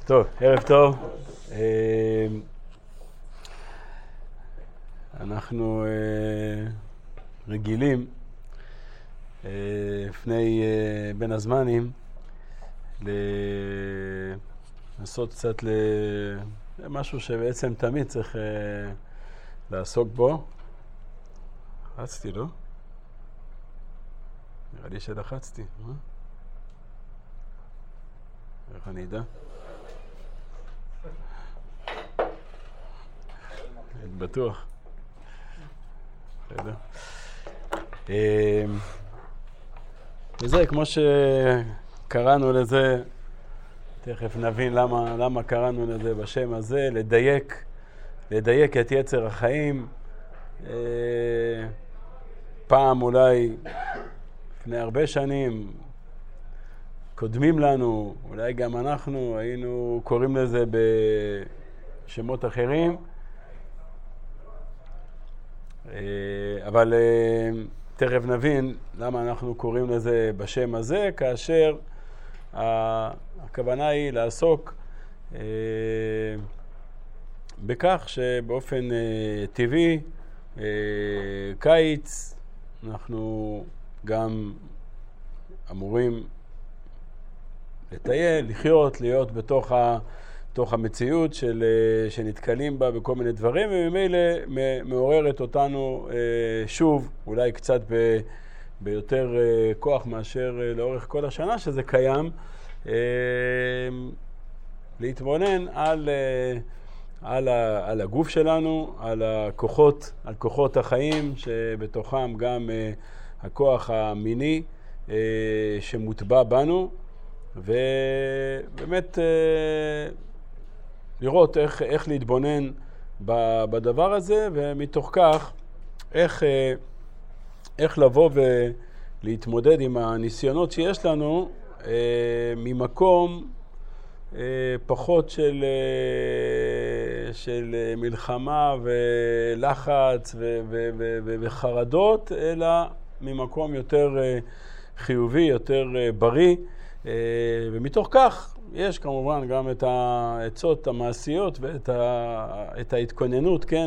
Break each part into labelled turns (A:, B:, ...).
A: טוב, ערב טוב. אנחנו רגילים לפני בין הזמנים לנסות קצת למשהו שבעצם תמיד צריך לעסוק בו. לחצתי, לא? נראה לי שלחצתי, מה? איך אני אדע? בטוח. בסדר. וזה כמו שקראנו לזה, תכף נבין למה קראנו לזה בשם הזה, לדייק את יצר החיים. פעם אולי לפני הרבה שנים קודמים לנו, אולי גם אנחנו היינו קוראים לזה בשמות אחרים, אבל תכף נבין למה אנחנו קוראים לזה בשם הזה, כאשר הכוונה היא לעסוק בכך שבאופן טבעי, קיץ, אנחנו גם אמורים לטייל, לחיות, להיות בתוך המציאות שנתקלים בה בכל מיני דברים, וממילא מעוררת אותנו שוב, אולי קצת ביותר כוח מאשר לאורך כל השנה שזה קיים, להתבונן על הגוף שלנו, על כוחות החיים, שבתוכם גם הכוח המיני שמוטבע בנו, ובאמת לראות איך להתבונן בדבר הזה, ומתוך כך איך לבוא ולהתמודד עם הניסיונות שיש לנו ממקום פחות של מלחמה ולחץ וחרדות, אלא ממקום יותר חיובי, יותר בריא. ומתוך כך יש כמובן גם את העצות המעשיות ואת ההתכוננות, כן,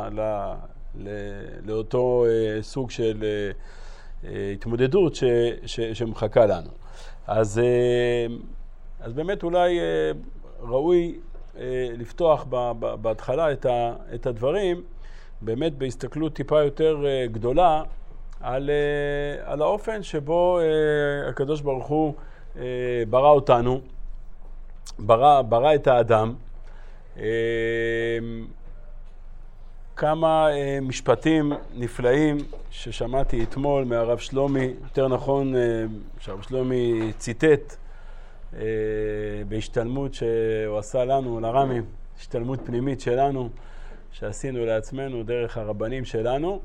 A: לאותו סוג של התמודדות שמחכה לנו. אז באמת אולי ראוי לפתוח בהתחלה את הדברים באמת בהסתכלות טיפה יותר גדולה על האופן שבו הקדוש ברוך הוא ברא אותנו, ברא את האדם. כמה משפטים נפלאים ששמעתי אתמול מהרב שלומי, יותר נכון שהרב שלומי ציטט בהשתלמות שהוא עשה לנו, לרמים, השתלמות פנימית שלנו, שעשינו לעצמנו דרך הרבנים שלנו,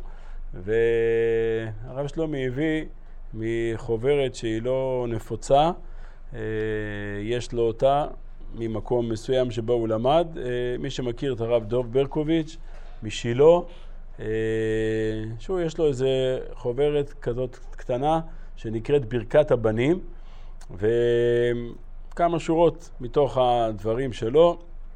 A: והרב שלומי הביא מחוברת שהיא לא נפוצה, יש לו אותה ממקום מסוים שבו הוא למד, מי שמכיר את הרב דוב ברקוביץ' משילו, שהוא יש לו איזה חוברת כזאת קטנה שנקראת ברכת הבנים, וכמה שורות מתוך הדברים שלו.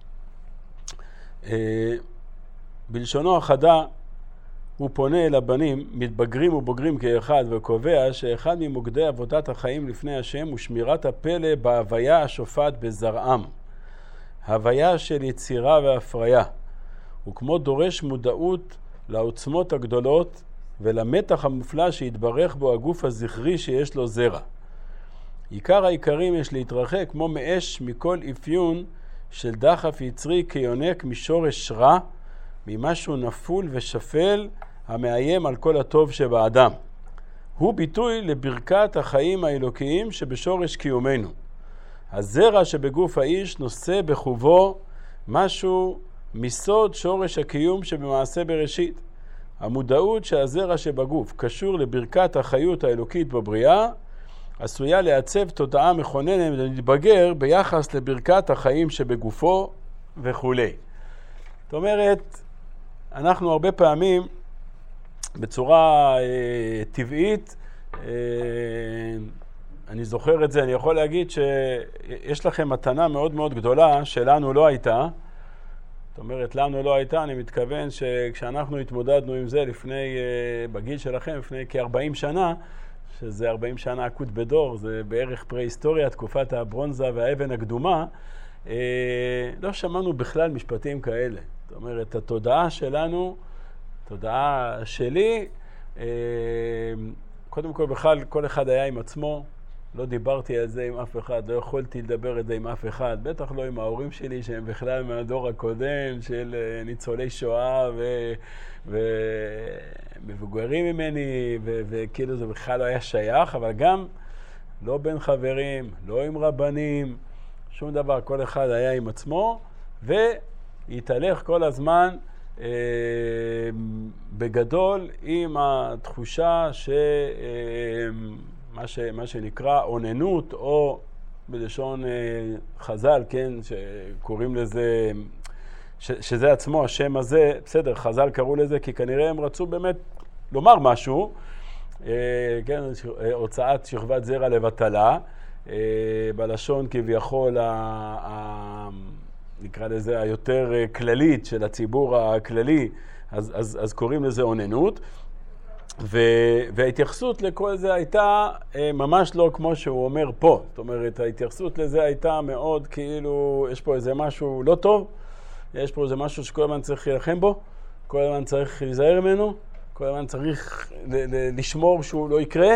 A: בלשונו החדה הוא פונה אל הבנים, מתבגרים ובוגרים כאחד, וקובע שאחד ממוקדי עבודת החיים לפני השם הוא שמירת הפלא בהוויה השופעת בזרעם, הוויה של יצירה והפריה. הוא כמו דורש מודעות לעוצמות הגדולות ולמתח המופלא שהתברך בו הגוף הזכרי שיש לו זרע. עיקר העיקרים יש להתרחק כמו מאש מכל אפיון של דחף יצרי כיונק משורש רע, ממשהו נפול ושפל המאיים על כל הטוב שבאדם. הוא ביטוי לברכת החיים האלוקיים שבשורש קיומנו. הזרע שבגוף האיש נושא בחובו משהו מסוד שורש הקיום שבמעשה בראשית. המודעות שהזרע שבגוף קשור לברכת החיות האלוקית בבריאה, עשויה לעצב תודעה מכוננת ולהתבגר ביחס לברכת החיים שבגופו וכו'. זאת אומרת, אנחנו הרבה פעמים בצורה טבעית, אני זוכר את זה, אני יכול להגיד שיש לכם מתנה מאוד מאוד גדולה שלנו לא הייתה. זאת אומרת, לנו לא הייתה, אני מתכוון שכשאנחנו התמודדנו עם זה לפני, בגיל שלכם, לפני כ-40 שנה, שזה 40 שנה עקוד בדור, זה בערך פרה-היסטוריה, תקופת הברונזה והאבן הקדומה, לא שמענו בכלל משפטים כאלה. זאת אומרת, התודעה שלנו, התודעה שלי, קודם כל בכלל כל אחד היה עם עצמו, לא דיברתי על זה עם אף אחד, לא יכולתי לדבר את זה עם אף אחד, בטח לא עם ההורים שלי שהם בכלל מהדור הקודם של ניצולי שואה ומבוגרים ממני, וכאילו זה בכלל לא היה שייך, אבל גם לא בין חברים, לא עם רבנים, שום דבר, כל אחד היה עם עצמו, והתהלך כל הזמן בגדול עם התחושה מה שנקרא עוננות, או בלשון חז"ל, כן, שקוראים לזה, שזה עצמו, השם הזה, בסדר, חז"ל קראו לזה, כי כנראה הם רצו באמת לומר משהו, כן, הוצאת שכבת זרע לבטלה, בלשון כביכול, נקרא לזה היותר כללית של הציבור הכללי, אז קוראים לזה עוננות. וההתייחסות לכל זה הייתה ממש לא כמו שהוא אומר פה. זאת אומרת, ההתייחסות לזה הייתה מאוד כאילו, יש פה איזה משהו לא טוב, יש פה איזה משהו שכל הזמן צריך להילחם בו, כל הזמן צריך להיזהר ממנו, כל הזמן צריך לשמור שהוא לא יקרה,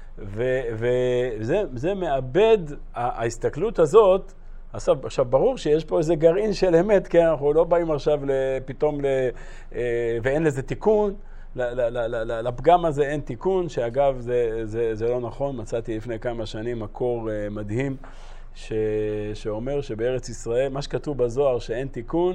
A: וזה מאבד, ההסתכלות הזאת. עכשיו, ברור שיש פה איזה גרעין של אמת, כן, אנחנו לא באים עכשיו פתאום ואין לזה תיקון, לפגם הזה אין תיקון, שאגב זה לא נכון. מצאתי לפני כמה שנים מקור מדהים שאומר שבארץ ישראל, מה שכתוב בזוהר שאין תיקון,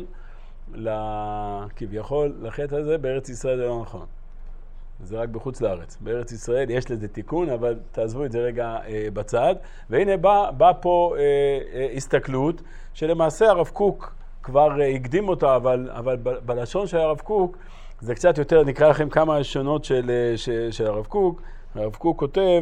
A: כביכול לחטא הזה, בארץ ישראל זה לא נכון. זה רק בחוץ לארץ. בארץ ישראל יש לזה תיקון, אבל תעזבו את זה רגע בצד. והנה בא פה הסתכלות, שלמעשה הרב קוק כבר הקדים אותה, אבל בלשון של הרב קוק, זה קצת יותר, נקרא לכם כמה שונות של הרב קוק. הרב קוק כותב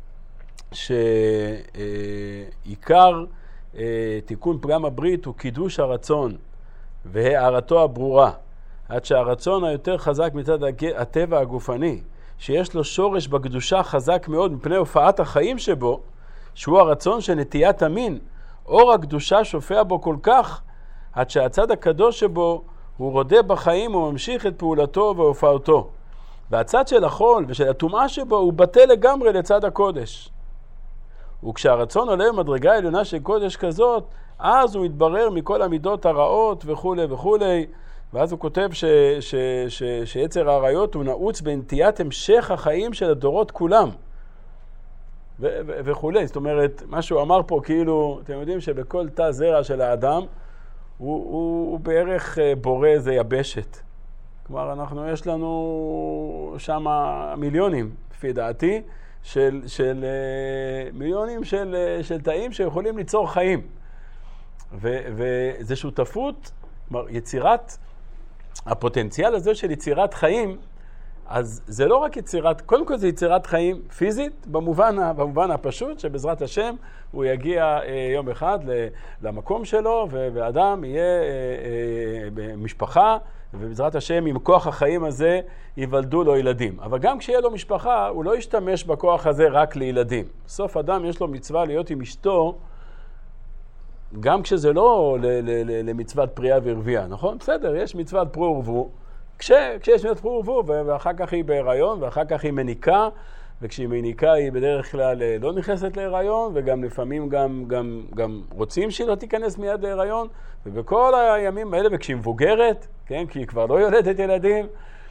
A: שעיקר תיקון פגם הברית הוא קידוש הרצון והערתו הברורה, עד שהרצון היותר חזק מצד הטבע הגופני, שיש לו שורש בקדושה חזק מאוד מפני הופעת החיים שבו, שהוא הרצון של נטיית המין, אור הקדושה שופע בו כל כך, עד שהצד הקדוש שבו הוא רודה בחיים וממשיך את פעולתו והופעתו. והצד של החול ושל הטומאה שבו הוא בטל לגמרי לצד הקודש. וכשהרצון עולה במדרגה העליונה של קודש כזאת, אז הוא מתברר מכל המידות הרעות וכו' וכו'. ואז הוא כותב שיצר העריות הוא נעוץ בנטיית המשך החיים של הדורות כולם. וכו'. זאת אומרת, מה שהוא אמר פה, כאילו, אתם יודעים שבכל תא זרע של האדם, הוא בערך בורא איזה יבשת. כלומר, יש לנו שם מיליונים, לפי דעתי, של מיליונים של תאים שיכולים ליצור חיים. וזה שותפות, כלומר, יצירת, הפוטנציאל הזה של יצירת חיים, אז זה לא רק יצירת, קודם כל זה יצירת חיים פיזית, במובן הפשוט, שבעזרת השם הוא יגיע יום אחד למקום שלו, ואדם יהיה במשפחה, ובעזרת השם עם כוח החיים הזה ייוולדו לו ילדים. אבל גם כשיהיה לו משפחה, הוא לא ישתמש בכוח הזה רק לילדים. בסוף אדם יש לו מצווה להיות עם אשתו, גם כשזה לא למצוות פריאה ורבייה, נכון? בסדר, יש מצוות פרו ורבו. כשיש מצוות פרו ורבו, ואחר כך היא בהיריון, ואחר כך היא מניקה, וכשהיא מניקה היא בדרך כלל לא נכנסת להיריון, וגם לפעמים גם רוצים שהיא לא תיכנס מיד להיריון, ובכל הימים האלה, וכשהיא מבוגרת, כן, כי היא כבר לא יולדת ילדים,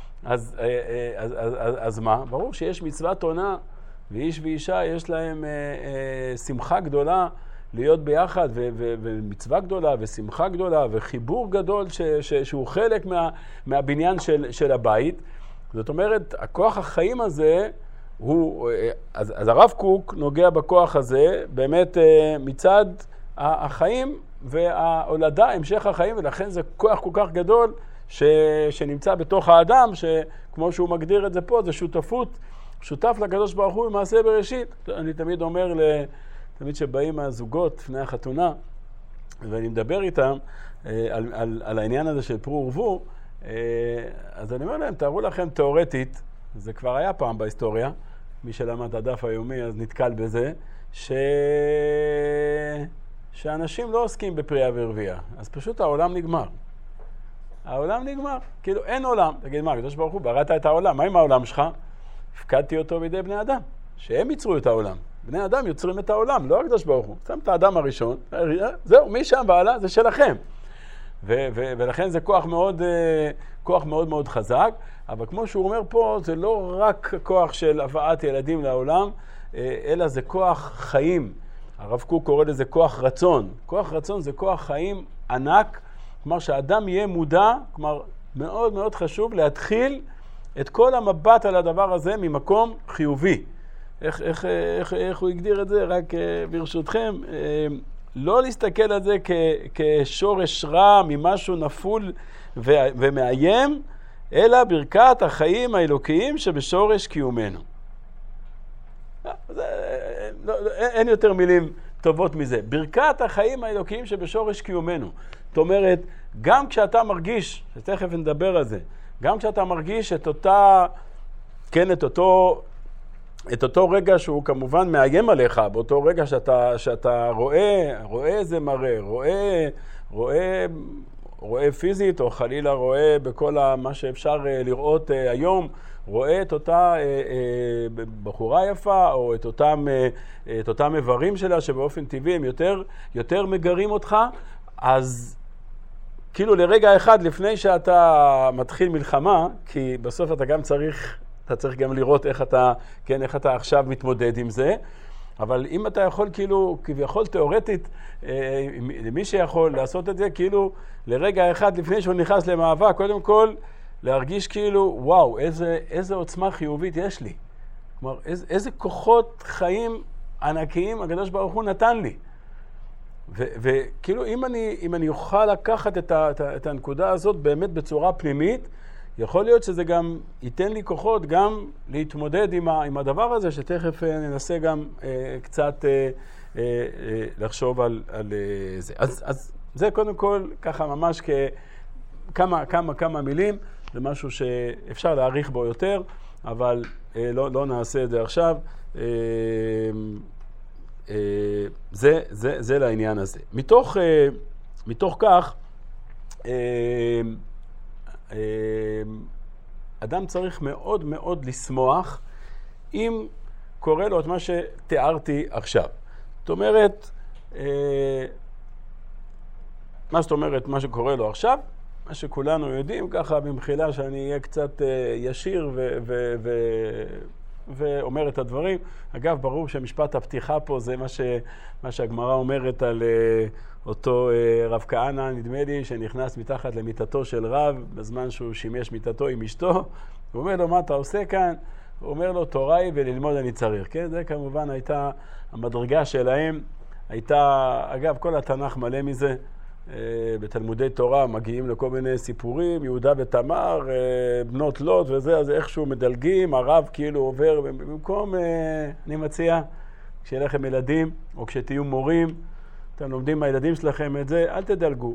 A: אז מה? ברור שיש מצוות עונה, ואיש ואישה יש להם שמחה גדולה, להיות ביחד, ומצווה גדולה, ושמחה גדולה, וחיבור גדול שהוא חלק מהבניין של הבית. זאת אומרת, הכוח החיים הזה, אז הרב קוק נוגע בכוח הזה, באמת מצד החיים וההולדה, המשך החיים, ולכן זה כוח כל כך גדול שנמצא בתוך האדם, שכמו שהוא מגדיר את זה פה, זה שותפות שותף לקדוש ברוך הוא במעשה בראשית. אני תמיד אומר, תמיד שבאים הזוגות לפני החתונה, ואני מדבר איתם על העניין הזה של פרו ורבו, אז אני אומר להם, תארו לכם תיאורטית, זה כבר היה פעם בהיסטוריה, מי שלמד הדף היומי אז נתקל בזה, שאנשים לא עוסקים בפריאה ורבייה, אז פשוט העולם נגמר. העולם נגמר, כאילו אין עולם. תגיד, מה, הקדוש ברוך הוא בראת את העולם, מה עם העולם שלך? הפקדתי אותו בידי בני אדם, שהם ייצרו את העולם. בני אדם יוצרים את העולם, לא הקדוש ברוך הוא. שם את האדם הראשון, זהו, מי שם בעלה זה שלכם. ולכן זה כוח מאוד מאוד חזק, אבל כמו שהוא אומר פה, זה לא רק כוח של הבאת ילדים לעולם, אלא זה כוח חיים. הרב קוק קורא לזה כוח רצון. כוח רצון זה כוח חיים ענק, כלומר שהאדם יהיה מודע, כלומר מאוד מאוד חשוב להתחיל את כל המבט על הדבר הזה ממקום חיובי. איך הוא הגדיר את זה? רק ברשותכם, לא להסתכל על זה כשורש רע ממשהו נפול ומאיים, אלא ברכת החיים האלוקיים שבשורש קיומנו. אין יותר מילים טובות מזה. ברכת החיים האלוקיים שבשורש קיומנו. זאת אומרת, גם כשאתה מרגיש, שתכף נדבר על זה, גם כשאתה מרגיש את אותו רגע שהוא כמובן מאיים עליך, באותו רגע שאתה רואה איזה מראה, רואה פיזית, או חלילה רואה בכל מה שאפשר לראות היום, רואה את אותה בחורה יפה, או את אותם איברים שלה, שבאופן טבעי הם יותר מגרים אותך, אז כאילו לרגע אחד לפני שאתה מתחיל מלחמה, כי בסוף אתה צריך גם לראות איך אתה עכשיו מתמודד עם זה, אבל אם אתה יכול כאילו, כביכול תיאורטית, למי שיכול לעשות את זה, כאילו לרגע אחד לפני שהוא נכנס למאבק, קודם כל להרגיש כאילו, וואו, איזה עוצמה חיובית יש לי. כלומר, איזה כוחות חיים ענקיים הקדוש ברוך הוא נתן לי. וכאילו אם אני אוכל לקחת את הנקודה הזאת באמת בצורה פנימית, יכול להיות שזה גם ייתן לי כוחות גם להתמודד עם הדבר הזה, שתכף ננסה גם קצת לחשוב על זה. אז זה קודם כל ככה ממש כמה מילים, זה משהו שאפשר להעריך בו יותר, אבל לא נעשה את זה עכשיו. זה לעניין הזה. מתוך כך, אדם צריך מאוד מאוד לשמוח אם קורה לו את מה שתיארתי עכשיו. זאת אומרת, מה שקורה לו עכשיו, מה שכולנו יודעים, ככה במחילה שאני אהיה קצת ישיר ואומר את הדברים. אגב, ברור שמשפט הפתיחה פה זה מה שהגמרא אומרת על אותו רב כהנא, נדמה לי, שנכנס מתחת למיטתו של רב, בזמן שהוא שימש מיטתו עם אשתו. הוא אומר לו, מה אתה עושה כאן? הוא אומר לו, תורה היא וללמוד אני צריך. כן? זה כמובן הייתה המדרגה שלהם. אגב, כל התנ"ך מלא מזה. בתלמודי תורה מגיעים לכל מיני סיפורים, יהודה ותמר, בנות לוט וזה, אז איכשהו מדלגים, הרב כאילו עובר, במקום, אני מציע, כשיהיה לכם ילדים, או כשתהיו מורים, אתם לומדים מהילדים שלכם את זה, אל תדלגו.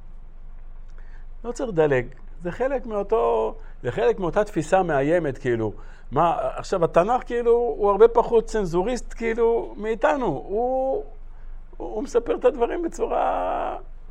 A: לא צריך לדלג, זה חלק מאותה תפיסה מאיימת, כאילו. עכשיו, התנ"ך כאילו הוא הרבה פחות צנזוריסט כאילו מאיתנו, הוא מספר את הדברים בצורה...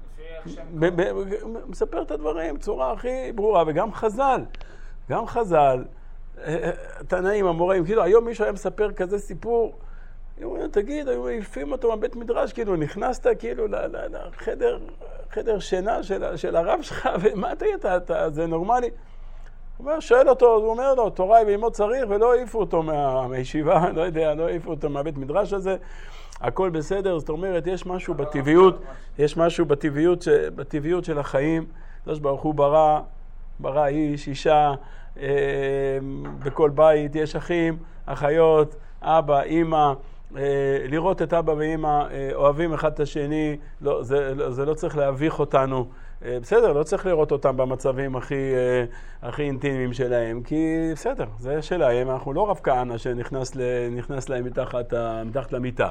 A: מספר את הדברים בצורה הכי ברורה, וגם חז"ל, תנאים, המוראים, כאילו היום מישהו היה מספר כזה סיפור, תגיד, היו מעיפים אותו מהבית מדרש, כאילו נכנסת כאילו לחדר שינה של הרב שלך, ומה אתה, זה נורמלי? הוא שואל אותו, הוא אומר לו, תורה היא וללמוד צריך, ולא העיפו אותו מהישיבה, לא יודע, לא העיפו אותו מהבית מדרש הזה, הכל בסדר. זאת אומרת, יש משהו בטבעיות של החיים. הקדוש ברוך הוא ברא איש, אישה, בכל בית יש אחים, אחיות, אבא, אמא, לראות את אבא ואמא אוהבים אחד את השני, לא, זה לא צריך להביך אותנו. בסדר, לא צריך לראות אותם במצבים הכי אינטימיים שלהם, כי בסדר, זה שלהם, אנחנו לא רב כהנא שנכנס להם מתחת למיטה.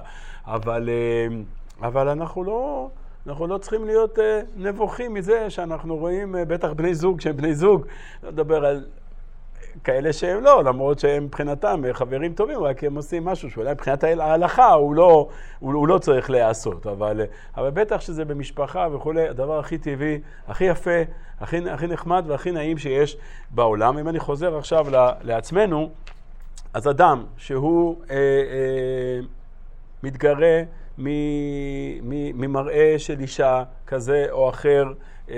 A: אבל אנחנו לא צריכים להיות נבוכים מזה שאנחנו רואים בטח בני זוג, שהם בני זוג, לא לדבר על כאלה שהם לא, למרות שהם מבחינתם חברים טובים, רק הם עושים משהו שאולי מבחינת ההלכה הוא לא צריך לעשות, אבל בטח שזה במשפחה וכולי, הדבר הכי טבעי, הכי יפה, הכי נחמד והכי נעים שיש בעולם. אם אני חוזר עכשיו לעצמנו, אז אדם שהוא מתגרה ממראה של אישה כזה או אחר,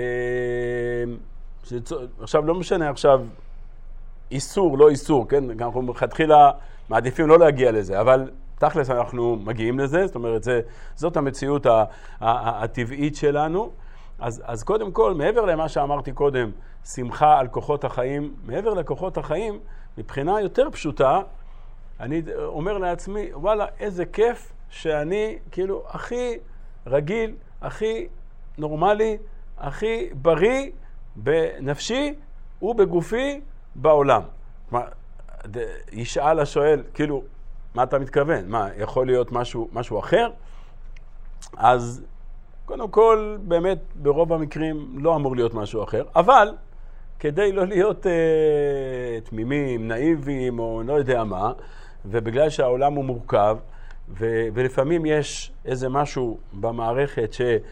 A: עכשיו לא משנה עכשיו, איסור, לא איסור, כן? אנחנו מתחילה מעדיפים לא להגיע לזה, אבל תכלס אנחנו מגיעים לזה, זאת אומרת, זאת המציאות הטבעית שלנו. אז קודם כל, מעבר למה שאמרתי קודם, שמחה על כוחות החיים, מעבר לכוחות החיים, מבחינה יותר פשוטה, אני אומר לעצמי, וואלה, איזה כיף שאני כאילו הכי רגיל, הכי נורמלי, הכי בריא בנפשי ובגופי, בעולם. ישאל השואל, כאילו, מה אתה מתכוון? מה, יכול להיות משהו אחר? אז קודם כל, באמת, ברוב המקרים לא אמור להיות משהו אחר, אבל כדי לא להיות תמימים, נאיביים או לא יודע מה, ובגלל שהעולם הוא מורכב, ולפעמים יש איזה משהו במערכת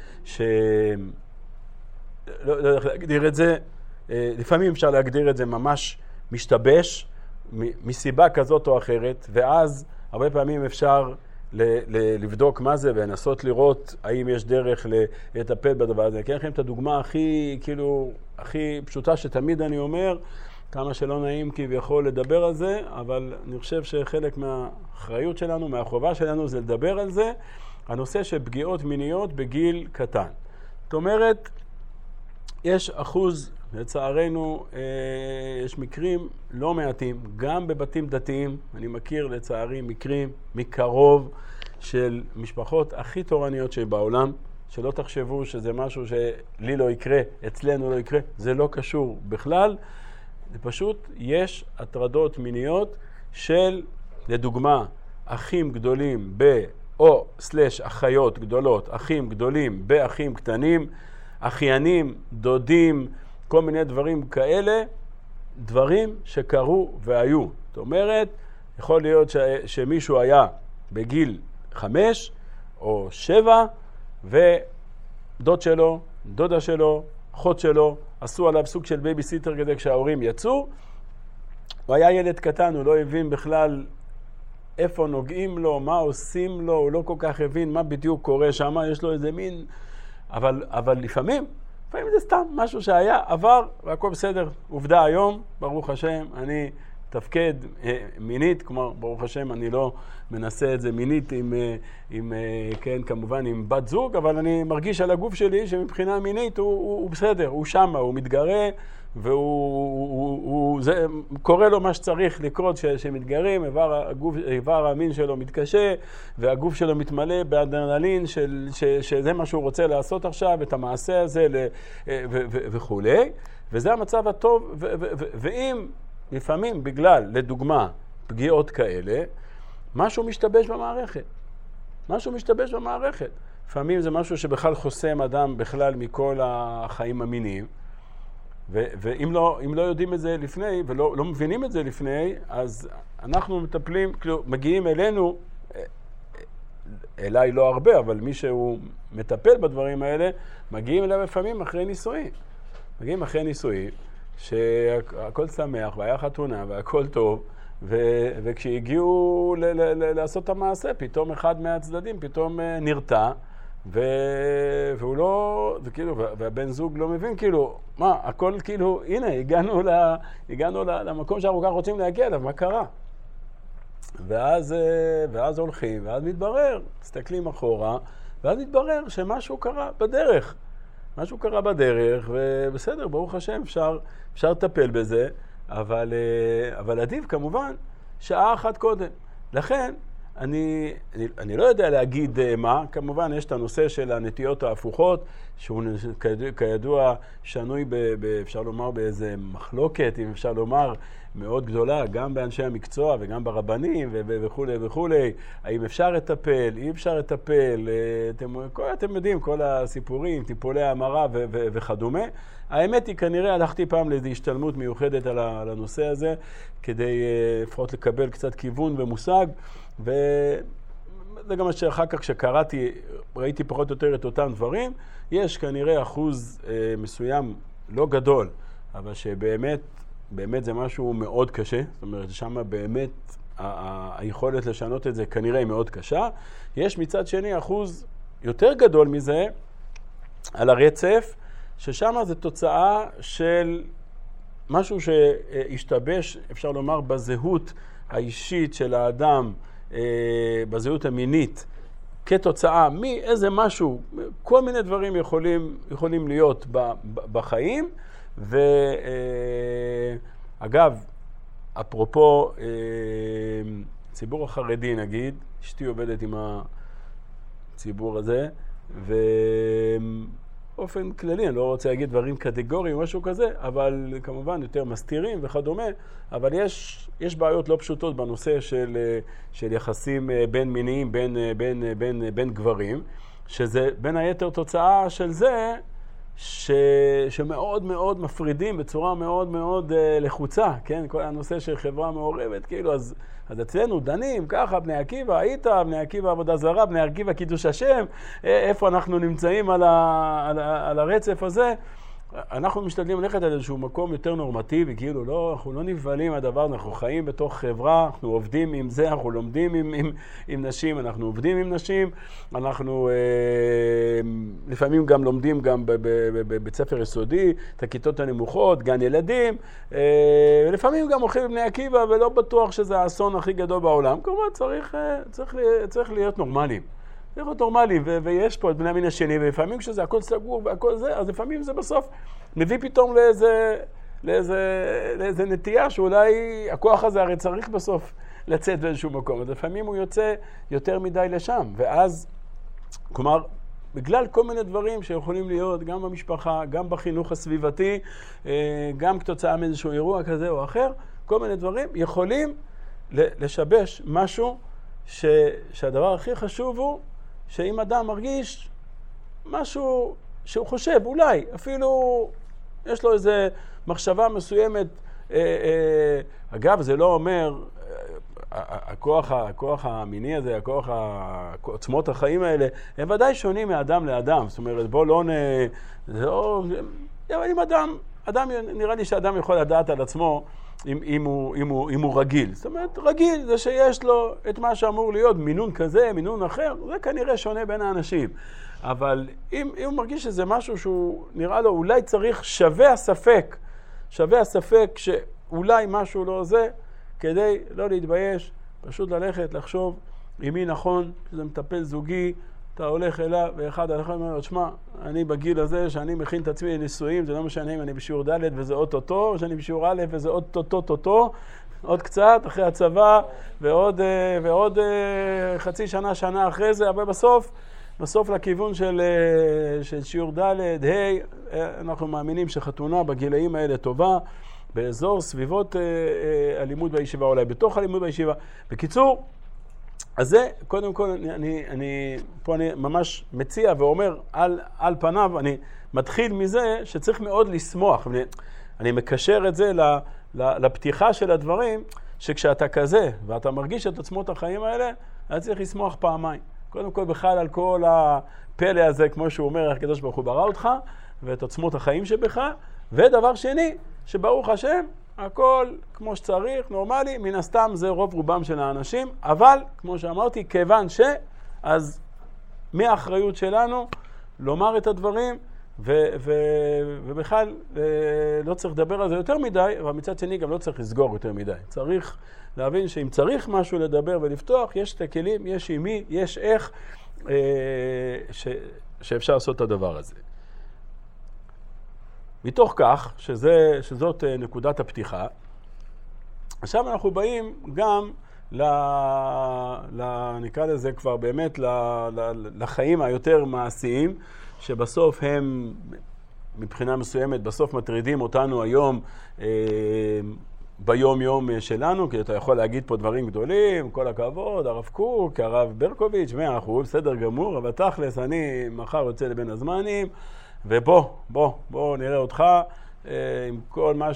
A: לא יודע איך להגדיר את זה, לפעמים אפשר להגדיר את זה ממש משתבש מסיבה כזאת או אחרת, ואז הרבה פעמים אפשר לבדוק מה זה ולנסות לראות האם יש דרך לטפל בדבר הזה. כן, לכם את הדוגמה הכי פשוטה שתמיד אני אומר, כמה שלא נעים כביכול לדבר על זה, אבל אני חושב שחלק מהאחריות שלנו, מהחובה שלנו זה לדבר על זה, הנושא של פגיעות מיניות בגיל קטן. זאת אומרת, יש אחוז, לצערנו, יש מקרים לא מעטים, גם בבתים דתיים, אני מכיר לצערי מקרים מקרוב של משפחות הכי תורניות שבעולם, שלא תחשבו שזה משהו שלי לא יקרה, אצלנו לא יקרה, זה לא קשור בכלל, זה פשוט יש הטרדות מיניות של, לדוגמה, אחים גדולים או אחיות גדולות, אחים גדולים באחים קטנים, אחיינים, דודים, כל מיני דברים כאלה, דברים שקרו והיו. זאת אומרת, יכול להיות שמישהו היה בגיל 5 או 7, ודוד שלו, דודה שלו, אחות שלו, עשו עליו סוג של בייביסיטר כדי כשההורים יצאו. הוא היה ילד קטן, הוא לא הבין בכלל איפה נוגעים לו, מה עושים לו, הוא לא כל כך הבין מה בדיוק קורה שם, יש לו איזה מין, אבל לפעמים זה סתם משהו שהיה, עבר, והכל בסדר. עובדה היום, ברוך השם, אני תפקד מינית, כלומר, ברוך השם, אני לא מנסה את זה מינית כן, כמובן עם בת זוג, אבל אני מרגיש על הגוף שלי שמבחינה מינית הוא בסדר, הוא שמה, הוא מתגרה, זה קורה לו מה שצריך לקרות שמתגרים, איבר המין שלו מתקשה, והגוף שלו מתמלא באדרנלין שזה מה שהוא רוצה לעשות עכשיו, את המעשה הזה וכו'. וזה המצב הטוב, ואם לפעמים בגלל, לדוגמה, פגיעות כאלה, משהו משתבש במערכת. לפעמים זה משהו שבכלל חוסם אדם בכלל מכל החיים המיניים, ואם לא יודעים את זה לפני, ולא מבינים את זה לפני, אז אנחנו מטפלים, כאילו, מגיעים אלינו, אליי לא הרבה, אבל מי שהוא מטפל בדברים האלה, מגיעים אליו לפעמים אחרי נישואים. שהכל שמח, והיה חתונה, והכל טוב, וכשהגיעו לעשות את המעשה, פתאום אחד מהצדדים פתאום נרתע, והוא לא, וכאילו, והבן זוג לא מבין, כאילו, מה, הכל כאילו, הנה, הגענו למקום שאנחנו כך רוצים להגיע אליו, מה קרה? ואז הולכים, ואז מתברר, מסתכלים אחורה, ואז מתברר שמשהו קרה בדרך. ובסדר, ברוך השם, אפשר לטפל בזה, אבל עדיף כמובן שעה אחת קודם. לכן, אני לא יודע להגיד מה, כמובן יש את הנושא של הנטיות ההפוכות, שהוא כידוע שנוי אפשר לומר באיזה מחלוקת, אם אפשר לומר, מאוד גדולה, גם באנשי המקצוע וגם ברבנים וכו' וכו', האם אפשר לטפל, אי אפשר לטפל, אתם יודעים, כל הסיפורים, טיפולי המרה וכדומה. האמת היא, כנראה הלכתי פעם לאיזו השתלמות מיוחדת על הנושא הזה, כדי לפחות לקבל קצת כיוון ומושג, וזה גם מה שאחר כך כשקראתי, ראיתי פחות או יותר את אותם דברים. יש כנראה אחוז מסוים, לא גדול, אבל שבאמת זה משהו מאוד קשה. זאת אומרת, שם באמת היכולת לשנות את זה כנראה היא מאוד קשה. יש מצד שני אחוז יותר גדול מזה על הרצף, ששם זה תוצאה של משהו שהשתבש, אפשר לומר, בזהות האישית של האדם, בזהות המינית, כתוצאה מאיזה משהו, כל מיני דברים יכולים להיות בחיים. ואגב, אפרופו ציבור החרדי נגיד, אשתי עובדת עם הציבור הזה, באופן כללי, אני לא רוצה להגיד דברים קטגוריים או משהו כזה, אבל כמובן יותר מסתירים וכדומה, אבל יש בעיות לא פשוטות בנושא של יחסים בין מיניים, בין גברים, שזה בין היתר תוצאה של זה, שמאוד מאוד מפרידים בצורה מאוד מאוד לחוצה, כן? כל הנושא של חברה מעורבת, כאילו, אז אצלנו דנים, ככה, בני עקיבא, היית, בני עקיבא עבודה זרה, בני עקיבא קידוש השם, איפה אנחנו נמצאים על הרצף הזה. אנחנו משתדלים ללכת על איזשהו מקום יותר נורמטיבי, כאילו אנחנו לא נבהלים מהדבר, אנחנו חיים בתוך חברה, אנחנו עובדים עם זה, אנחנו לומדים עם נשים, אנחנו עובדים עם נשים, אנחנו לפעמים גם לומדים גם בבית ספר יסודי, את הכיתות הנמוכות, גן ילדים, לפעמים גם הולכים לבני עקיבא ולא בטוח שזה האסון הכי גדול בעולם, כמובן צריך להיות נורמליים. צריך להיות נורמלי, ויש פה את בני המין השני, ולפעמים כשזה הכל סגור והכל זה, אז לפעמים זה בסוף מביא פתאום לאיזה נטייה, שאולי הכוח הזה הרי צריך בסוף לצאת באיזשהו מקום, אז לפעמים הוא יוצא יותר מדי לשם, ואז, כלומר, בגלל כל מיני דברים שיכולים להיות גם במשפחה, גם בחינוך הסביבתי, גם כתוצאה מאיזשהו אירוע כזה או אחר, כל מיני דברים יכולים לשבש משהו שהדבר הכי חשוב הוא שאם אדם מרגיש משהו שהוא חושב, אולי, אפילו יש לו איזו מחשבה מסוימת, אגב, זה לא אומר, הכוח המיני הזה, עוצמות החיים האלה, הם ודאי שונים מאדם לאדם. זאת אומרת, בוא לא אם אדם, נראה לי שאדם יכול לדעת על עצמו אם הוא רגיל. זאת אומרת, רגיל זה שיש לו את מה שאמור להיות, מינון כזה, מינון אחר, זה כנראה שונה בין האנשים. אבל אם הוא מרגיש שזה משהו שהוא נראה לו, אולי צריך שווה הספק שאולי משהו לא זה, כדי לא להתבייש, פשוט ללכת, לחשוב עם מי נכון, שזה מטפל זוגי, אתה הולך אליו, ואחד הלכה אומר, תשמע, אני בגיל הזה שאני מכין את עצמי לנישואים, זה לא משנה אם אני בשיעור ד' וזה אוטוטו, או שאני בשיעור א' וזה אוטוטו, עוד קצת אחרי הצבא, ועוד חצי שנה אחרי זה, אבל בסוף לכיוון של שיעור ד', אנחנו מאמינים שחתונה בגילאים האלה טובה, באזור סביבות הלימוד בישיבה, אולי בתוך הלימוד בישיבה. בקיצור, אז זה, קודם כל, אני ממש מציע ואומר, על פניו, אני מתחיל מזה שצריך מאוד לשמוח. אני מקשר את זה לפתיחה של הדברים, שכשאתה כזה, ואתה מרגיש את עצמות החיים האלה, אתה צריך לשמוח פעמיים. קודם כל, בכלל על כל הפלא הזה, כמו שהוא אומר, הקדוש ברוך הוא ברא אותך, ואת עצמות החיים שבך, ודבר שני, שברוך השם, הכל כמו שצריך, נורמלי, מן הסתם זה רוב רובם של האנשים, אבל כמו שאמרתי, כיוון אז מהאחריות שלנו לומר את הדברים, ובכלל לא צריך לדבר על זה יותר מדי, אבל מצד שני גם לא צריך לסגור יותר מדי. צריך להבין שאם צריך משהו לדבר ולפתוח, יש את הכלים, יש עם מי, יש איך שאפשר לעשות את הדבר הזה. מתוך כך, שזאת נקודת הפתיחה, עכשיו אנחנו באים גם נקרא לזה כבר באמת לחיים היותר מעשיים, שבסוף הם מבחינה מסוימת, בסוף מטרידים אותנו היום ביום יום שלנו, כי אתה יכול להגיד פה דברים גדולים, כל הכבוד, הרב קוק, הרב ברקוביץ', 100%, בסדר גמור, אבל תכלס, אני מחר יוצא לבין הזמנים, ובוא נראה אותך עם כל מה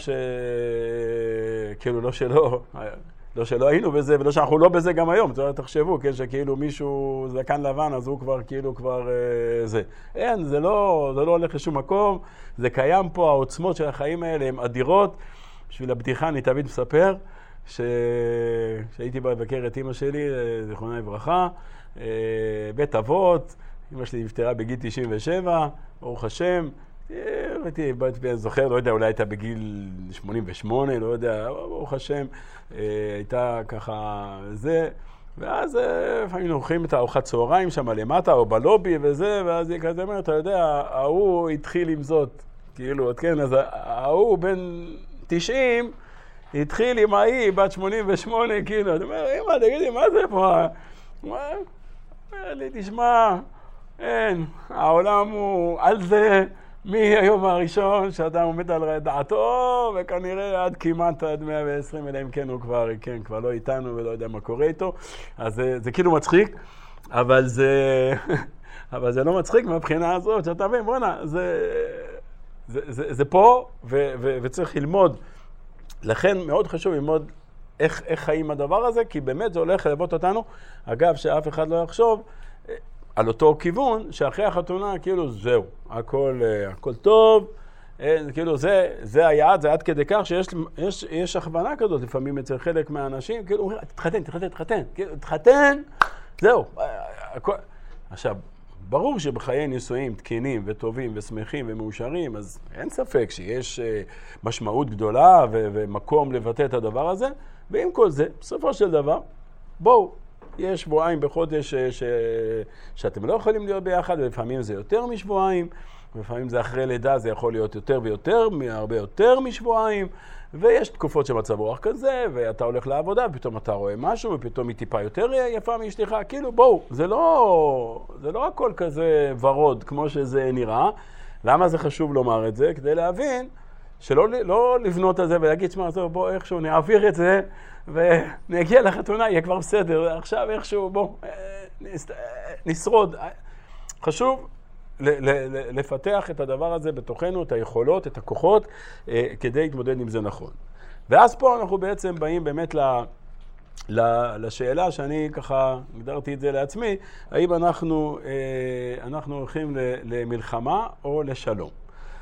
A: כאילו לא שלא היינו בזה, ולא שאנחנו לא בזה גם היום. תחשבו, שכאילו מישהו זקן לבן, אז הוא כבר זה. אין, זה לא הולך לשום מקום, זה קיים פה, העוצמות של החיים האלה הן אדירות. בשביל הבדיחה אני תמיד מספר, שהייתי בא לבקר את אמא שלי, זיכרונה לברכה, בית אבות, אמא שלי נפטרה בגיל 97, ברוך השם, הייתי זוכר, לא יודע, אולי הייתה בגיל 88, לא יודע, ברוך השם, הייתה ככה זה, ואז לפעמים הולכים את הארוחת צהריים שם למטה או בלובי וזה, ואז היא כזה אומרת, אתה יודע, ההוא התחיל עם זאת, כאילו, כן, אז ההוא בן 90, התחיל עם ההיא, בת 88, כאילו, אתה אומר, אמא, תגידי, מה זה פה? אומר לי, תשמע, אין, העולם הוא על זה, מהיום הראשון שאדם עומד על דעתו, וכנראה עד 120, אלא אם כן הוא כבר לא איתנו ולא יודע מה קורה איתו. אז זה כאילו מצחיק, אבל זה לא מצחיק מהבחינה הזאת, שאתה מבין, בוא'נה, זה פה, וצריך ללמוד. לכן מאוד חשוב ללמוד איך חיים הדבר הזה, כי באמת זה הולך ללוות אותנו. אגב, שאף אחד לא יחשוב, על אותו כיוון, שאחרי החתונה, כאילו, זהו, הכל טוב, כאילו, זה היעד, זה עד כדי כך שיש הכוונה כזאת, לפעמים אצל חלק מהאנשים, כאילו, אומרים, תתחתן, כאילו, תתחתן, זהו. עכשיו, ברור שבחיי נישואים תקינים וטובים ושמחים ומאושרים, אז אין ספק שיש משמעות גדולה ומקום לבטא את הדבר הזה, ועם כל זה, בסופו של דבר, בואו, יש שבועיים בחודש שאתם לא יכולים להיות ביחד, ולפעמים זה יותר משבועיים, ולפעמים זה אחרי לידה, זה יכול להיות יותר ויותר, הרבה יותר משבועיים, ויש תקופות שמצב רוח כזה, ואתה הולך לעבודה, ופתאום אתה רואה משהו, ופתאום היא טיפה יותר יפה מאשתך, כאילו בואו, זה לא הכל כזה ורוד כמו שזה נראה. למה זה חשוב לומר את זה? כדי להבין שלא לבנות על זה ולהגיד, שמה, בוא איכשהו נעביר את זה, ונגיע לחתונה, יהיה כבר בסדר, עכשיו איכשהו, בוא, נשרוד. חשוב לפתח את הדבר הזה בתוכנו, את היכולות, את הכוחות, כדי להתמודד עם זה נכון. ואז פה אנחנו בעצם באים באמת לשאלה שאני ככה הגדרתי את זה לעצמי, האם אנחנו הולכים למלחמה או לשלום.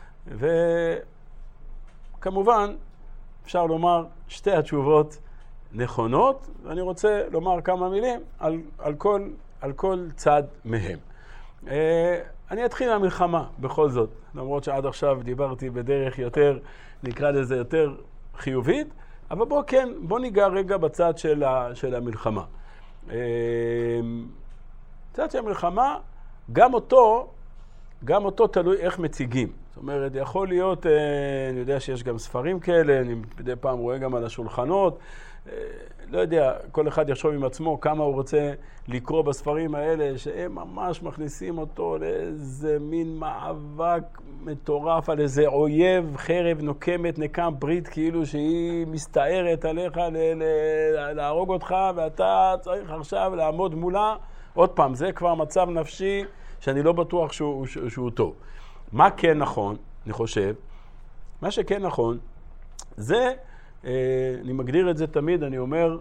A: וכמובן, אפשר לומר שתי התשובות נכונות, ואני רוצה לומר כמה מילים על כל צד מהם. אני אתחיל מהמלחמה בכל זאת, למרות שעד עכשיו דיברתי בדרך יותר, נקרא לזה יותר חיובית, אבל בוא ניגע רגע בצד של המלחמה. צד של המלחמה, גם אותו תלוי איך מציגים. זאת אומרת, יכול להיות, אני יודע שיש גם ספרים כאלה, אני מדי פעם רואה גם על השולחנות, לא יודע, כל אחד יחשוב עם עצמו כמה הוא רוצה לקרוא בספרים האלה, שהם ממש מכניסים אותו לאיזה מין מאבק מטורף על איזה אויב, חרב נוקמת, נקם ברית, כאילו שהיא מסתערת עליך להרוג אותך, ואתה צריך עכשיו לעמוד מולה. עוד פעם, זה כבר מצב נפשי שאני לא בטוח שהוא טוב. מה כן נכון, אני חושב? מה שכן נכון, זה, אני מגדיר את זה תמיד, אני אומר,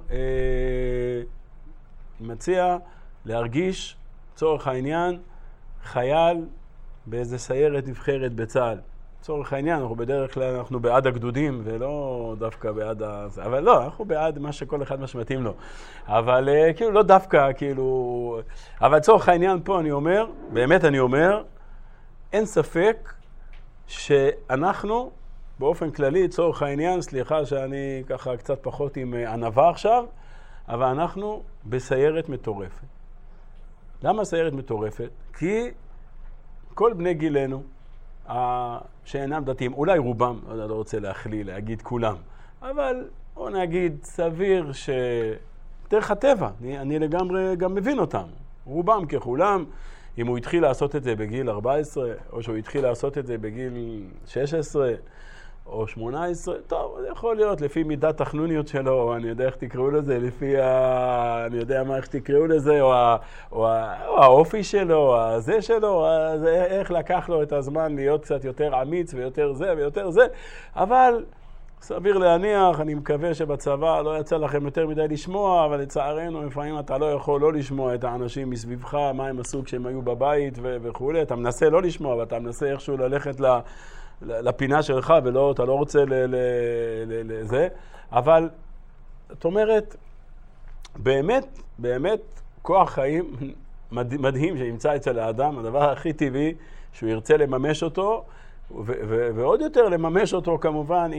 A: אני מציע להרגיש, צורך העניין, חייל באיזה סיירת נבחרת בצה"ל. צורך העניין, בדרך כלל אנחנו בעד הגדודים, ולא דווקא בעד אבל לא, אנחנו בעד מה שכל אחד מה שמתאים לו. אבל כאילו לא דווקא, כאילו... אבל צורך העניין פה אני אומר, באמת אני אומר, אין ספק שאנחנו, באופן כללי, צורך העניין, סליחה שאני ככה קצת פחות עם ענווה עכשיו, אבל אנחנו בסיירת מטורפת. למה סיירת מטורפת? כי כל בני גילנו, שאינם דתיים, אולי רובם, אני לא רוצה להגיד כולם, אבל בוא נגיד סביר דרך הטבע, אני לגמרי גם מבין אותם. רובם ככולם, אם הוא התחיל לעשות את זה בגיל 14, או שהוא התחיל לעשות את זה בגיל 16, או 18, טוב, זה יכול להיות לפי מידת החנוניות שלו, או אני יודע איך תקראו לזה, לפי אני יודע מה איך תקראו לזה, או האופי שלו, או הזה שלו, איך לקח לו את הזמן להיות קצת יותר אמיץ ויותר זה ויותר זה, אבל סביר להניח, אני מקווה שבצבא לא יצא לכם יותר מדי לשמוע, אבל לצערנו לפעמים אתה לא יכול לא לשמוע את האנשים מסביבך, מה הם עשו כשהם היו בבית וכו'. אתה מנסה לא לשמוע, ואתה מנסה איכשהו ללכת לפינה שלך, ולא, אתה לא רוצה לזה. אבל, זאת אומרת, באמת, באמת, כוח חיים מדהים שימצא אצל האדם, הדבר הכי טבעי שהוא ירצה לממש אותו, ועוד יותר לממש אותו כמובן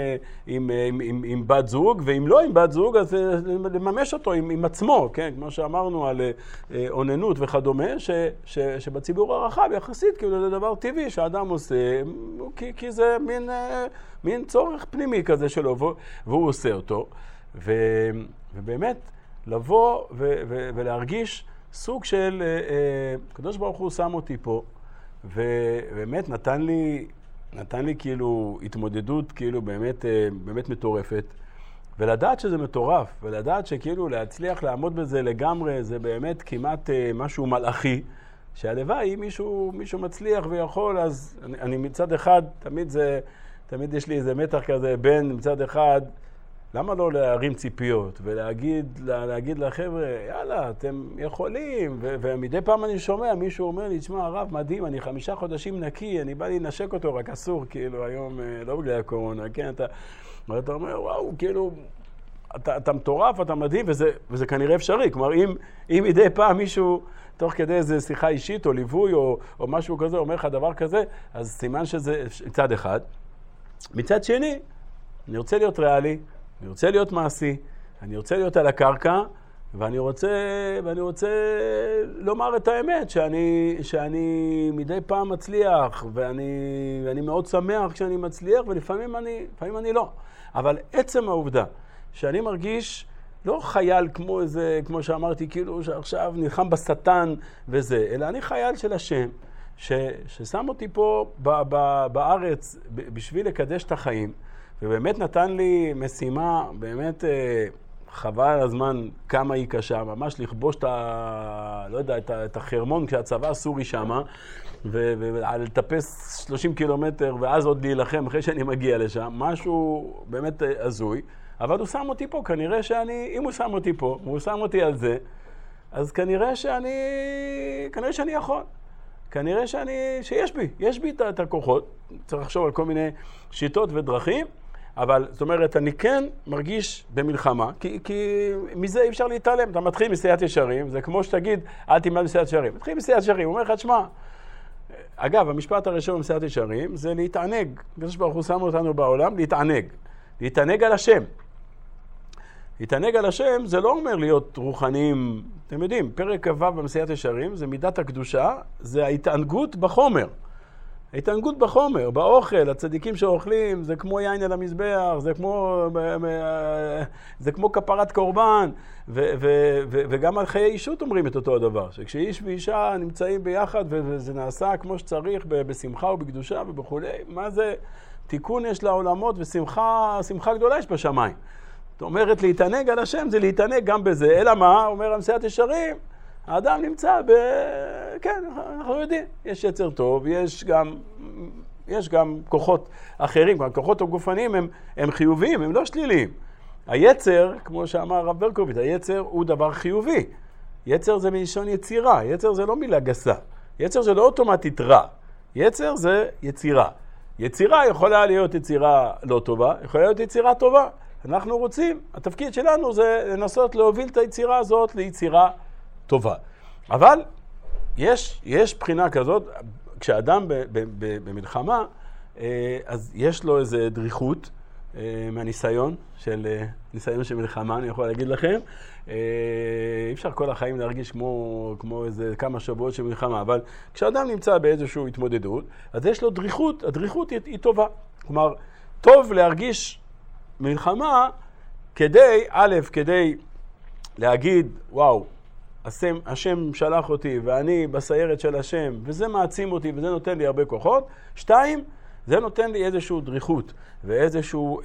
A: עם בת זוג, ואם לא עם בת זוג, אז לממש אותו עם עצמו, כן? כמו שאמרנו על עוננות וכדומה, שבציבור הרחב יחסית, כאילו זה דבר טבעי שהאדם עושה, כי זה מין צורך פנימי כזה שלו, והוא עושה אותו, ובאמת לבוא ולהרגיש סוג של, הקדוש ברוך הוא שם אותי פה, ובאמת נתן לי כאילו התמודדות כאילו באמת מטורפת, ולדעת שזה מטורף, ולדעת שכאילו להצליח לעמוד בזה לגמרי, זה באמת כמעט משהו מלאכי, שהלוואי מישהו מצליח ויכול, אז אני מצד אחד, תמיד יש לי איזה מתח כזה בין מצד אחד, למה לא להרים ציפיות ולהגיד לחבר'ה, יאללה, אתם יכולים, ומדי פעם אני שומע, מישהו אומר לי, תשמע, הרב, מדהים, אני 5 חודשים נקי, אני בא לי לנשק אותו, רק אסור, כאילו, היום, לא בגלל הקורונה, כן, אתה אומר, וואו, כאילו, אתה מטורף, אתה מדהים, וזה כנראה אפשרי, כלומר, אם מדי פעם מישהו, תוך כדי איזו שיחה אישית, או ליווי, או משהו כזה, אומר לך דבר כזה, אז סימן שזה מצד אחד. מצד שני, אני רוצה להיות ריאלי, אני רוצה להיות מעשי, אני רוצה להיות על הקרקע, ואני רוצה לומר את האמת, שאני מדי פעם מצליח, ואני מאוד שמח כשאני מצליח, ולפעמים אני לא. אבל עצם העובדה שאני מרגיש לא חייל כמו שאמרתי, כאילו שעכשיו נלחם בשטן וזה, אלא אני חייל של השם, ששם אותי פה בארץ בשביל לקדש את החיים, ובאמת נתן לי משימה, באמת חבל על הזמן כמה היא קשה, ממש לכבוש את החרמון כשהצבא הסורי שמה, ולטפס 30 קילומטר ואז עוד להילחם אחרי שאני מגיע לשם, משהו באמת הזוי, אבל הוא שם אותי פה, כנראה אם הוא שם אותי פה, והוא שם אותי על זה, אז כנראה שאני יכול. כנראה שיש בי את הכוחות, צריך לחשוב על כל מיני שיטות ודרכים, אבל זאת אומרת, אני כן מרגיש במלחמה, כי מזה אי אפשר להתעלם. אתה מתחיל מסיעת ישרים, זה כמו שתגיד, אל תלמד מסיעת ישרים. מתחיל מסיעת ישרים, הוא אומר לך, תשמע, אגב, המשפט הראשון במסיעת ישרים זה להתענג. הקדוש ברוך הוא שם אותנו בעולם, להתענג על השם. להתענג על השם זה לא אומר להיות רוחניים, אתם יודעים, פרק כ"ו במסיעת ישרים זה מידת הקדושה, זה ההתענגות בחומר. ההתענגות בחומר, באוכל, הצדיקים שאוכלים, זה כמו יין על המזבח, זה כמו כפרת קורבן, וגם על חיי אישות אומרים את אותו הדבר, שכשאיש ואישה נמצאים ביחד וזה נעשה כמו שצריך, בשמחה ובקדושה ובכו', מה זה תיקון יש לעולמות ושמחה גדולה יש בשמיים. זאת אומרת, להתענג על השם זה להתענג גם בזה, אלא מה? אומר המסיעת ישרים, האדם נמצא כן, אנחנו יודעים, יש יצר טוב, יש גם כוחות אחרים, הכוחות הגופניים הם חיוביים, הם לא שליליים. היצר, כמו שאמר הרב ברקוביץ, היצר הוא דבר חיובי. יצר זה מלשון יצירה, יצר זה לא מילה גסה. יצר זה לא אוטומטית רע, יצר זה יצירה. יצירה יכולה להיות יצירה לא טובה, יכולה להיות יצירה טובה. אנחנו רוצים, התפקיד שלנו זה לנסות להוביל את היצירה הזאת ליצירה טובה. אבל יש בחינה כזאת, כשאדם במלחמה, אז יש לו איזו דריכות מהניסיון של מלחמה, אני יכול להגיד לכם. אי אפשר כל החיים להרגיש כמו איזה כמה שבועות של מלחמה, אבל כשאדם נמצא באיזושהי התמודדות, אז יש לו דריכות, הדריכות היא טובה. כלומר, טוב להרגיש מלחמה כדי להגיד, וואו, השם שלח אותי ואני בסיירת של השם, וזה מעצים אותי וזה נותן לי הרבה כוחות. 2, זה נותן לי איזשהו דריכות ואיזשהו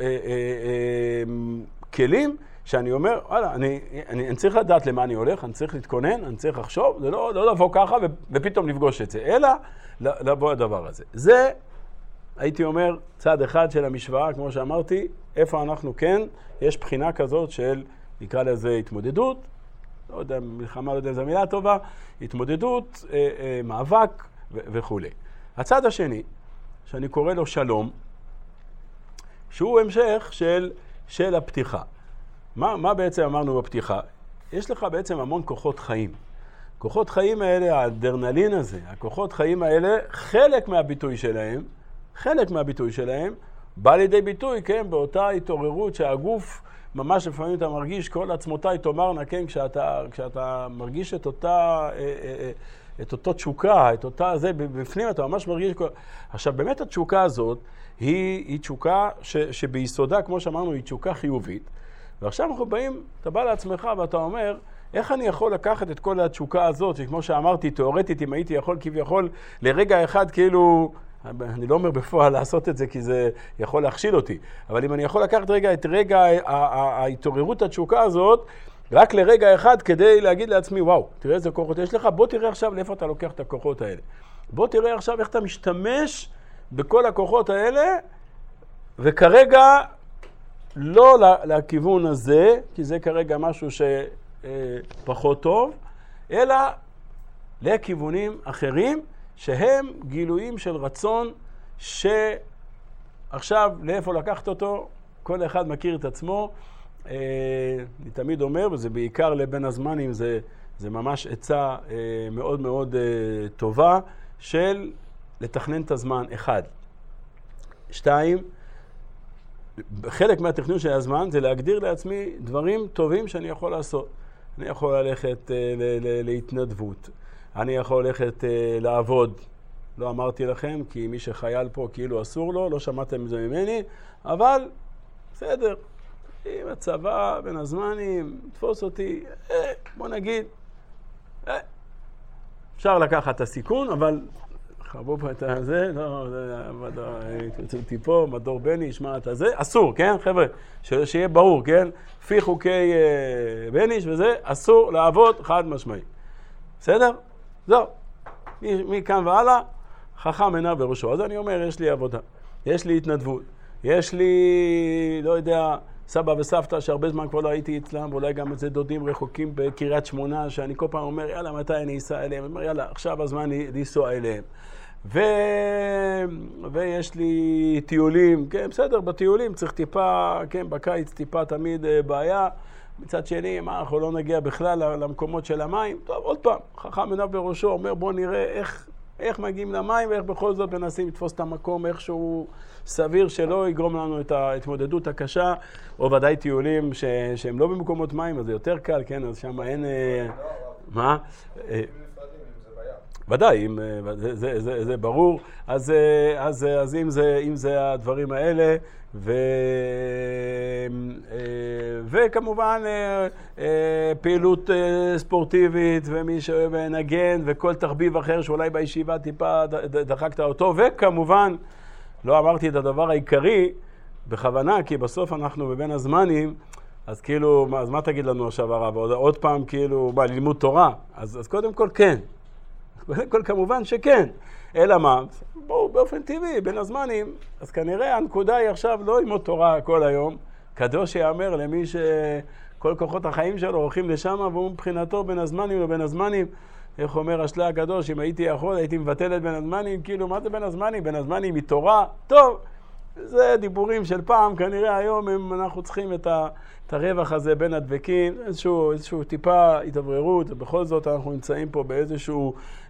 A: כלים שאני אומר, וואלה, אני צריך לדעת למה אני הולך, אני צריך להתכונן, אני צריך לחשוב, זה לא לבוא ככה ופתאום לפגוש את זה, אלא לבוא הדבר הזה. זה, הייתי אומר, צד אחד של המשוואה, כמו שאמרתי, איפה אנחנו כן, יש בחינה כזאת של, נקרא לזה התמודדות, לא יודע, מלחמה, לא יודע אם זו מילה טובה, התמודדות, מאבק וכו'. הצד השני, שאני קורא לו שלום, שהוא המשך של הפתיחה. מה בעצם אמרנו בפתיחה? יש לך בעצם המון כוחות חיים. כוחות חיים האלה, האדרנלין הזה, הכוחות חיים האלה, חלק מהביטוי שלהם, בא לידי ביטוי, כן, באותה התעוררות שהגוף, ממש לפעמים אתה מרגיש כל עצמותיי תאמרנה, כן, כשאתה מרגיש את אותו תשוקה, את אותה זה, בפנים אתה ממש מרגיש עכשיו, באמת התשוקה הזאת היא תשוקה שביסודה, כמו שאמרנו, היא תשוקה חיובית. ועכשיו אנחנו באים, אתה בא לעצמך ואתה אומר, איך אני יכול לקחת את כל התשוקה הזאת, שכמו שאמרתי, תיאורטית, אם הייתי יכול כביכול לרגע אחד, כאילו, אני לא אומר בפועל לעשות את זה, כי זה יכול להכשיל אותי, אבל אם אני יכול לקחת את רגע ההתעוררות התשוקה הזאת, רק לרגע אחד כדי להגיד לעצמי, וואו, תראה איזה כוחות יש לך, בוא תראה עכשיו לאיפה אתה לוקח את הכוחות האלה. בוא תראה עכשיו איך אתה משתמש בכל הכוחות האלה, וכרגע לא לכיוון הזה, כי זה כרגע משהו שפחות טוב, אלא לכיוונים אחרים, שהם גילויים של רצון שעכשיו לאיפה לקחת אותו, כל אחד מכיר את עצמו. אני תמיד אומר, וזה בעיקר לבין הזמנים, זה ממש עצה מאוד מאוד טובה, של לתכנן את הזמן, 1. 2, חלק מהתכנון של הזמן זה להגדיר לעצמי דברים טובים שאני יכול לעשות. אני יכול ללכת להתנדבות, אני יכול ללכת לעבוד. לא אמרתי לכם, כי מי שחייל פה כאילו אסור לו, לא שמעתם את זה ממני, אבל בסדר. אם הצבא בין הזמנים, תפוס אותי, בוא נגיד, אפשר לקחת את הסיכון, אבל חבו פה את זה, לא, זה פה, מדור בני, ישמע את זה, אסור, כן, חבר'ה? שיהיה ברור, כן? לפי חוקי בניש וזה, אסור לעבוד חד משמעי. בסדר? זהו. מכאן והלאה, חכם עיניו בראשו. אז אני אומר, יש לי עבודה, יש לי התנדבות, יש לי, לא יודע, סבא וסבתא שהרבה זמן כבר לא הייתי אצלם, ואולי גם איזה דודים רחוקים בקריית שמונה, שאני כל פעם אומר, יאללה, מתי אני אסע אליהם? אני אומר, יאללה, עכשיו הזמן לנסוע אליהם. ויש לי טיולים, כן, בסדר, בטיולים צריך טיפה, כן, בקיץ טיפה תמיד בעיה. מצד שני, מה, אנחנו לא נגיע בכלל למקומות של המים? טוב, עוד פעם, חכם עיניו בראשו אומר, בוא נראה איך מגיעים למים, ואיך בכל זאת מנסים לתפוס את המקום, איכשהו סביר שלא יגרום לנו את ההתמודדות הקשה, או ודאי טיולים שהם לא במקומות מים, אז זה יותר קל, כן, אז שם אין... מה? ודאי, זה ברור. אז אם זה הדברים האלה, וכמובן פעילות ספורטיבית, ומי שאוהב נגן, וכל תחביב אחר שאולי בישיבה טיפה דחקת אותו, וכמובן, לא אמרתי את הדבר העיקרי בכוונה, כי בסוף אנחנו בבין הזמנים, אז כאילו, אז מה תגיד לנו עכשיו הרב? עוד פעם כאילו, לימוד תורה? אז קודם כל כן. קודם כל כמובן שכן. אלא מה? בואו, באופן טבעי, בין הזמנים, אז כנראה הנקודה היא עכשיו לא ללמוד תורה כל היום, קדוש יאמר למי שכל כוחות החיים שלו הולכים לשם, והוא מבחינתו בין הזמנים לבין הזמנים, איך אומר השלה הקדוש, אם הייתי יכול, הייתי מבטל את בין הזמנים, כאילו, מה זה בין הזמנים? בין הזמנים היא תורה. טוב, זה דיבורים של פעם, כנראה היום אנחנו צריכים את הרווח הזה בין הדבקים, איזשהו טיפה התאווררות, ובכל זאת אנחנו נמצאים פה באיזשהו,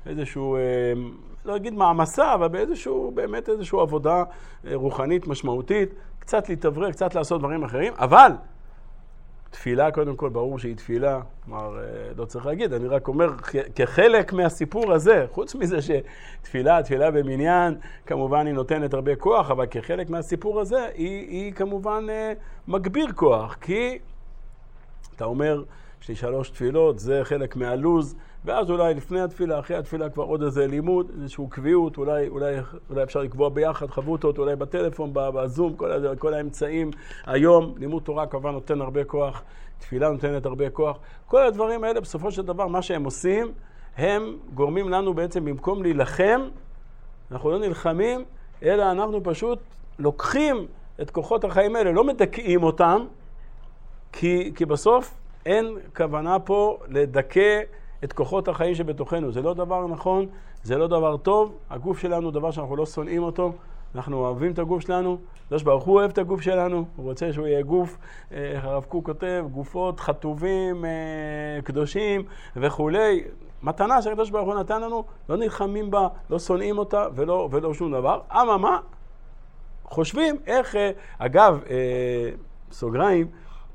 A: לא אגיד מעמסה, אבל באמת איזשהו עבודה רוחנית משמעותית, קצת להתאוורר, קצת לעשות דברים אחרים, אבל תפילה קודם כל, ברור שהיא תפילה, כלומר, לא צריך להגיד, אני רק אומר, כחלק מהסיפור הזה, חוץ מזה שתפילה במניין, כמובן היא נותנת הרבה כוח, אבל כחלק מהסיפור הזה, היא כמובן מגביר כוח, כי אתה אומר, יש לי 3 תפילות, זה חלק מהלוז, ואז אולי לפני התפילה, אחרי התפילה כבר עוד איזה לימוד, איזשהו קביעות, אולי אפשר לקבוע ביחד, חברותות, אולי בטלפון, בזום, כל האמצעים. היום לימוד תורה כמובן נותן הרבה כוח, תפילה נותנת הרבה כוח. כל הדברים האלה בסופו של דבר, מה שהם עושים, הם גורמים לנו בעצם במקום להילחם, אנחנו לא נלחמים, אלא אנחנו פשוט לוקחים את כוחות החיים האלה, לא מדכאים אותם, כי בסוף אין כוונה פה לדכא את כוחות החיים שבתוכנו. זה לא דבר נכון, זה לא דבר טוב. הגוף שלנו הוא דבר שאנחנו לא שונאים אותו, אנחנו אוהבים את הגוף שלנו. הקדוש ברוך הוא אוהב את הגוף שלנו, הוא רוצה שהוא יהיה גוף, הרב קוק כותב, גופות חטובים, קדושים וכולי. מתנה שהקדוש ברוך הוא נתן לנו, לא נלחמים בה, לא שונאים אותה ולא שום דבר. מה? חושבים איך, אגב, סוגריים,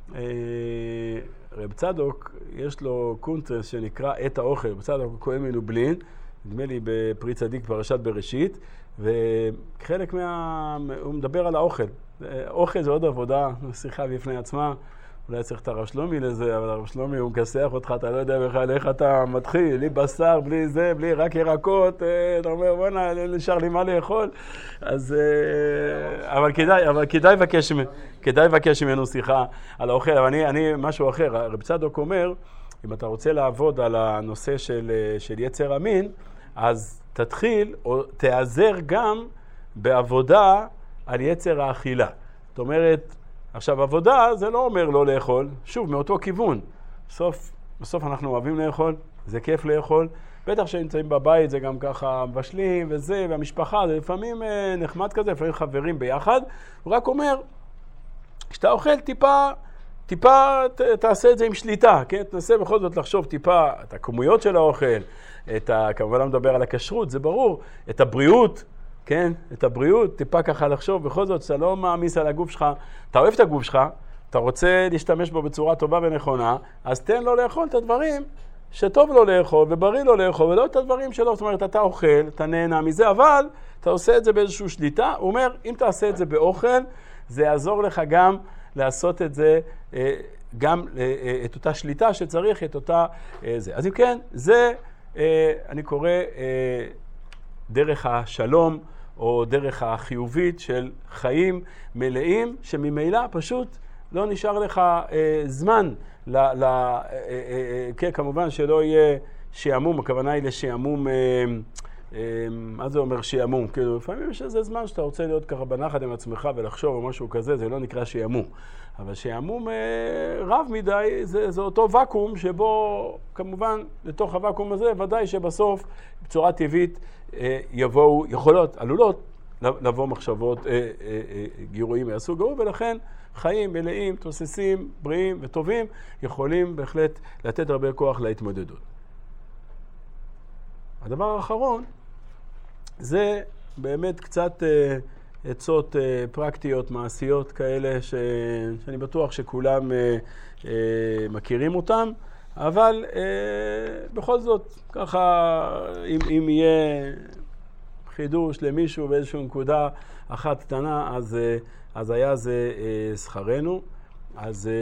A: רב צדוק, יש לו קונטרס שנקרא את האוכל. רב צדוק הוא כהן מלובלין, נדמה לי בפרי צדיק פרשת בראשית, וחלק הוא מדבר על האוכל. אוכל זה עוד עבודה, שיחה בפני עצמה. אולי צריך את הרב שלומי לזה, אבל הרב שלומי הוא מכסח אותך, אתה לא יודע בכלל איך אתה מתחיל, בלי בשר, בלי זה, בלי רק ירקות, אתה אומר, בוא'נה, נשאר לי מה לאכול. אז, אבל כדאי לבקש ממנו שיחה על האוכל, אבל אני משהו אחר. רב צדוק אומר, אם אתה רוצה לעבוד על הנושא של יצר המין, אז תתחיל או תעזר גם בעבודה על יצר האכילה. זאת אומרת, עכשיו, עבודה זה לא אומר לא לאכול, שוב, מאותו כיוון. בסוף אנחנו אוהבים לאכול, זה כיף לאכול. בטח שנמצאים בבית, זה גם ככה מבשלים וזה, והמשפחה, זה לפעמים נחמד כזה, לפעמים חברים ביחד. הוא רק אומר, כשאתה אוכל טיפה תעשה את זה עם שליטה, כן? תנסה בכל זאת לחשוב טיפה את הכמויות של האוכל, כמובן לא מדבר על הכשרות, זה ברור, את הבריאות, כן? את הבריאות, טיפה ככה לחשוב, בכל זאת, שאתה לא מעמיס על הגוף שלך, אתה אוהב את הגוף שלך, אתה רוצה להשתמש בו בצורה טובה ונכונה, אז תן לו לאכול את הדברים שטוב לו לאכול ובריא לו לאכול, ולא את הדברים שלו. זאת אומרת, אתה אוכל, אתה נהנה מזה, אבל אתה עושה את זה באיזושהי שליטה. הוא אומר, אם אתה עושה את זה באוכל, זה יעזור לך גם לעשות את זה, גם את אותה שליטה שצריך, את אותה זה. אז אם כן, זה אני קורא דרך השלום, או דרך החיובית של חיים מלאים, שממילא פשוט לא נשאר לך זמן, כן, כמובן שלא יהיה שיעמום, הכוונה היא לשיעמום, מה זה אומר שיעמום? כאילו, לפעמים יש איזה זמן שאתה רוצה להיות ככה בנחת עם עצמך ולחשוב או משהו כזה, זה לא נקרא שיעמום. אבל שיעמום רב מדי, זה אותו וקום שבו, כמובן, לתוך הוואקום הזה, ודאי שבסוף, בצורה טבעית, עלולות לבוא מחשבות, גירויים מהסוג ההוא, ולכן חיים מלאים, תוססים, בריאים וטובים, יכולים בהחלט לתת הרבה כוח להתמודדות. הדבר האחרון, זה באמת קצת עצות פרקטיות, מעשיות כאלה, שאני בטוח שכולם מכירים אותם, אבל בכל זאת, ככה, אם יהיה חידוש למישהו באיזושהי נקודה אחת קטנה, אז היה זה שכרנו. אז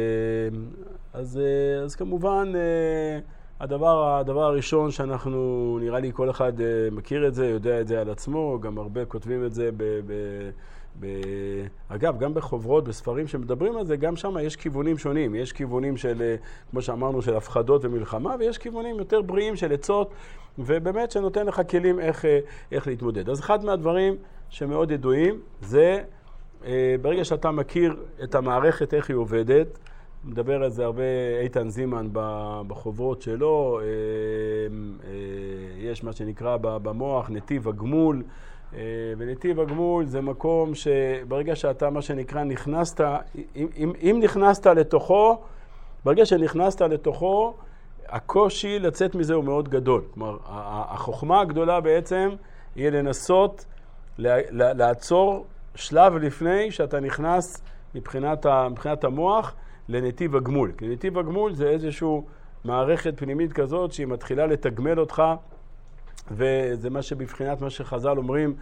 A: כמובן, הדבר הראשון שאנחנו, נראה לי כל אחד מכיר את זה, יודע את זה על עצמו, גם הרבה כותבים את זה אגב, גם בחוברות, בספרים שמדברים על זה, גם שם יש כיוונים שונים. יש כיוונים של, כמו שאמרנו, של הפחדות ומלחמה, ויש כיוונים יותר בריאים של עצות, ובאמת שנותן לך כלים איך להתמודד. אז אחד מהדברים שמאוד ידועים, זה ברגע שאתה מכיר את המערכת, איך היא עובדת, מדבר על זה הרבה איתן זימן בחוברות שלו, יש מה שנקרא במוח נתיב הגמול, ונתיב הגמול זה מקום שברגע שאתה מה שנקרא נכנסת, אם נכנסת לתוכו, ברגע שנכנסת לתוכו, הקושי לצאת מזה הוא מאוד גדול. כלומר, החוכמה הגדולה בעצם היא לנסות לעצור שלב לפני שאתה נכנס מבחינת המוח לנתיב הגמול. כי נתיב הגמול זה איזשהו מערכת פנימית כזאת שהיא מתחילה לתגמל אותך, וזה מה שבבחינת מה שחז"ל אומרים,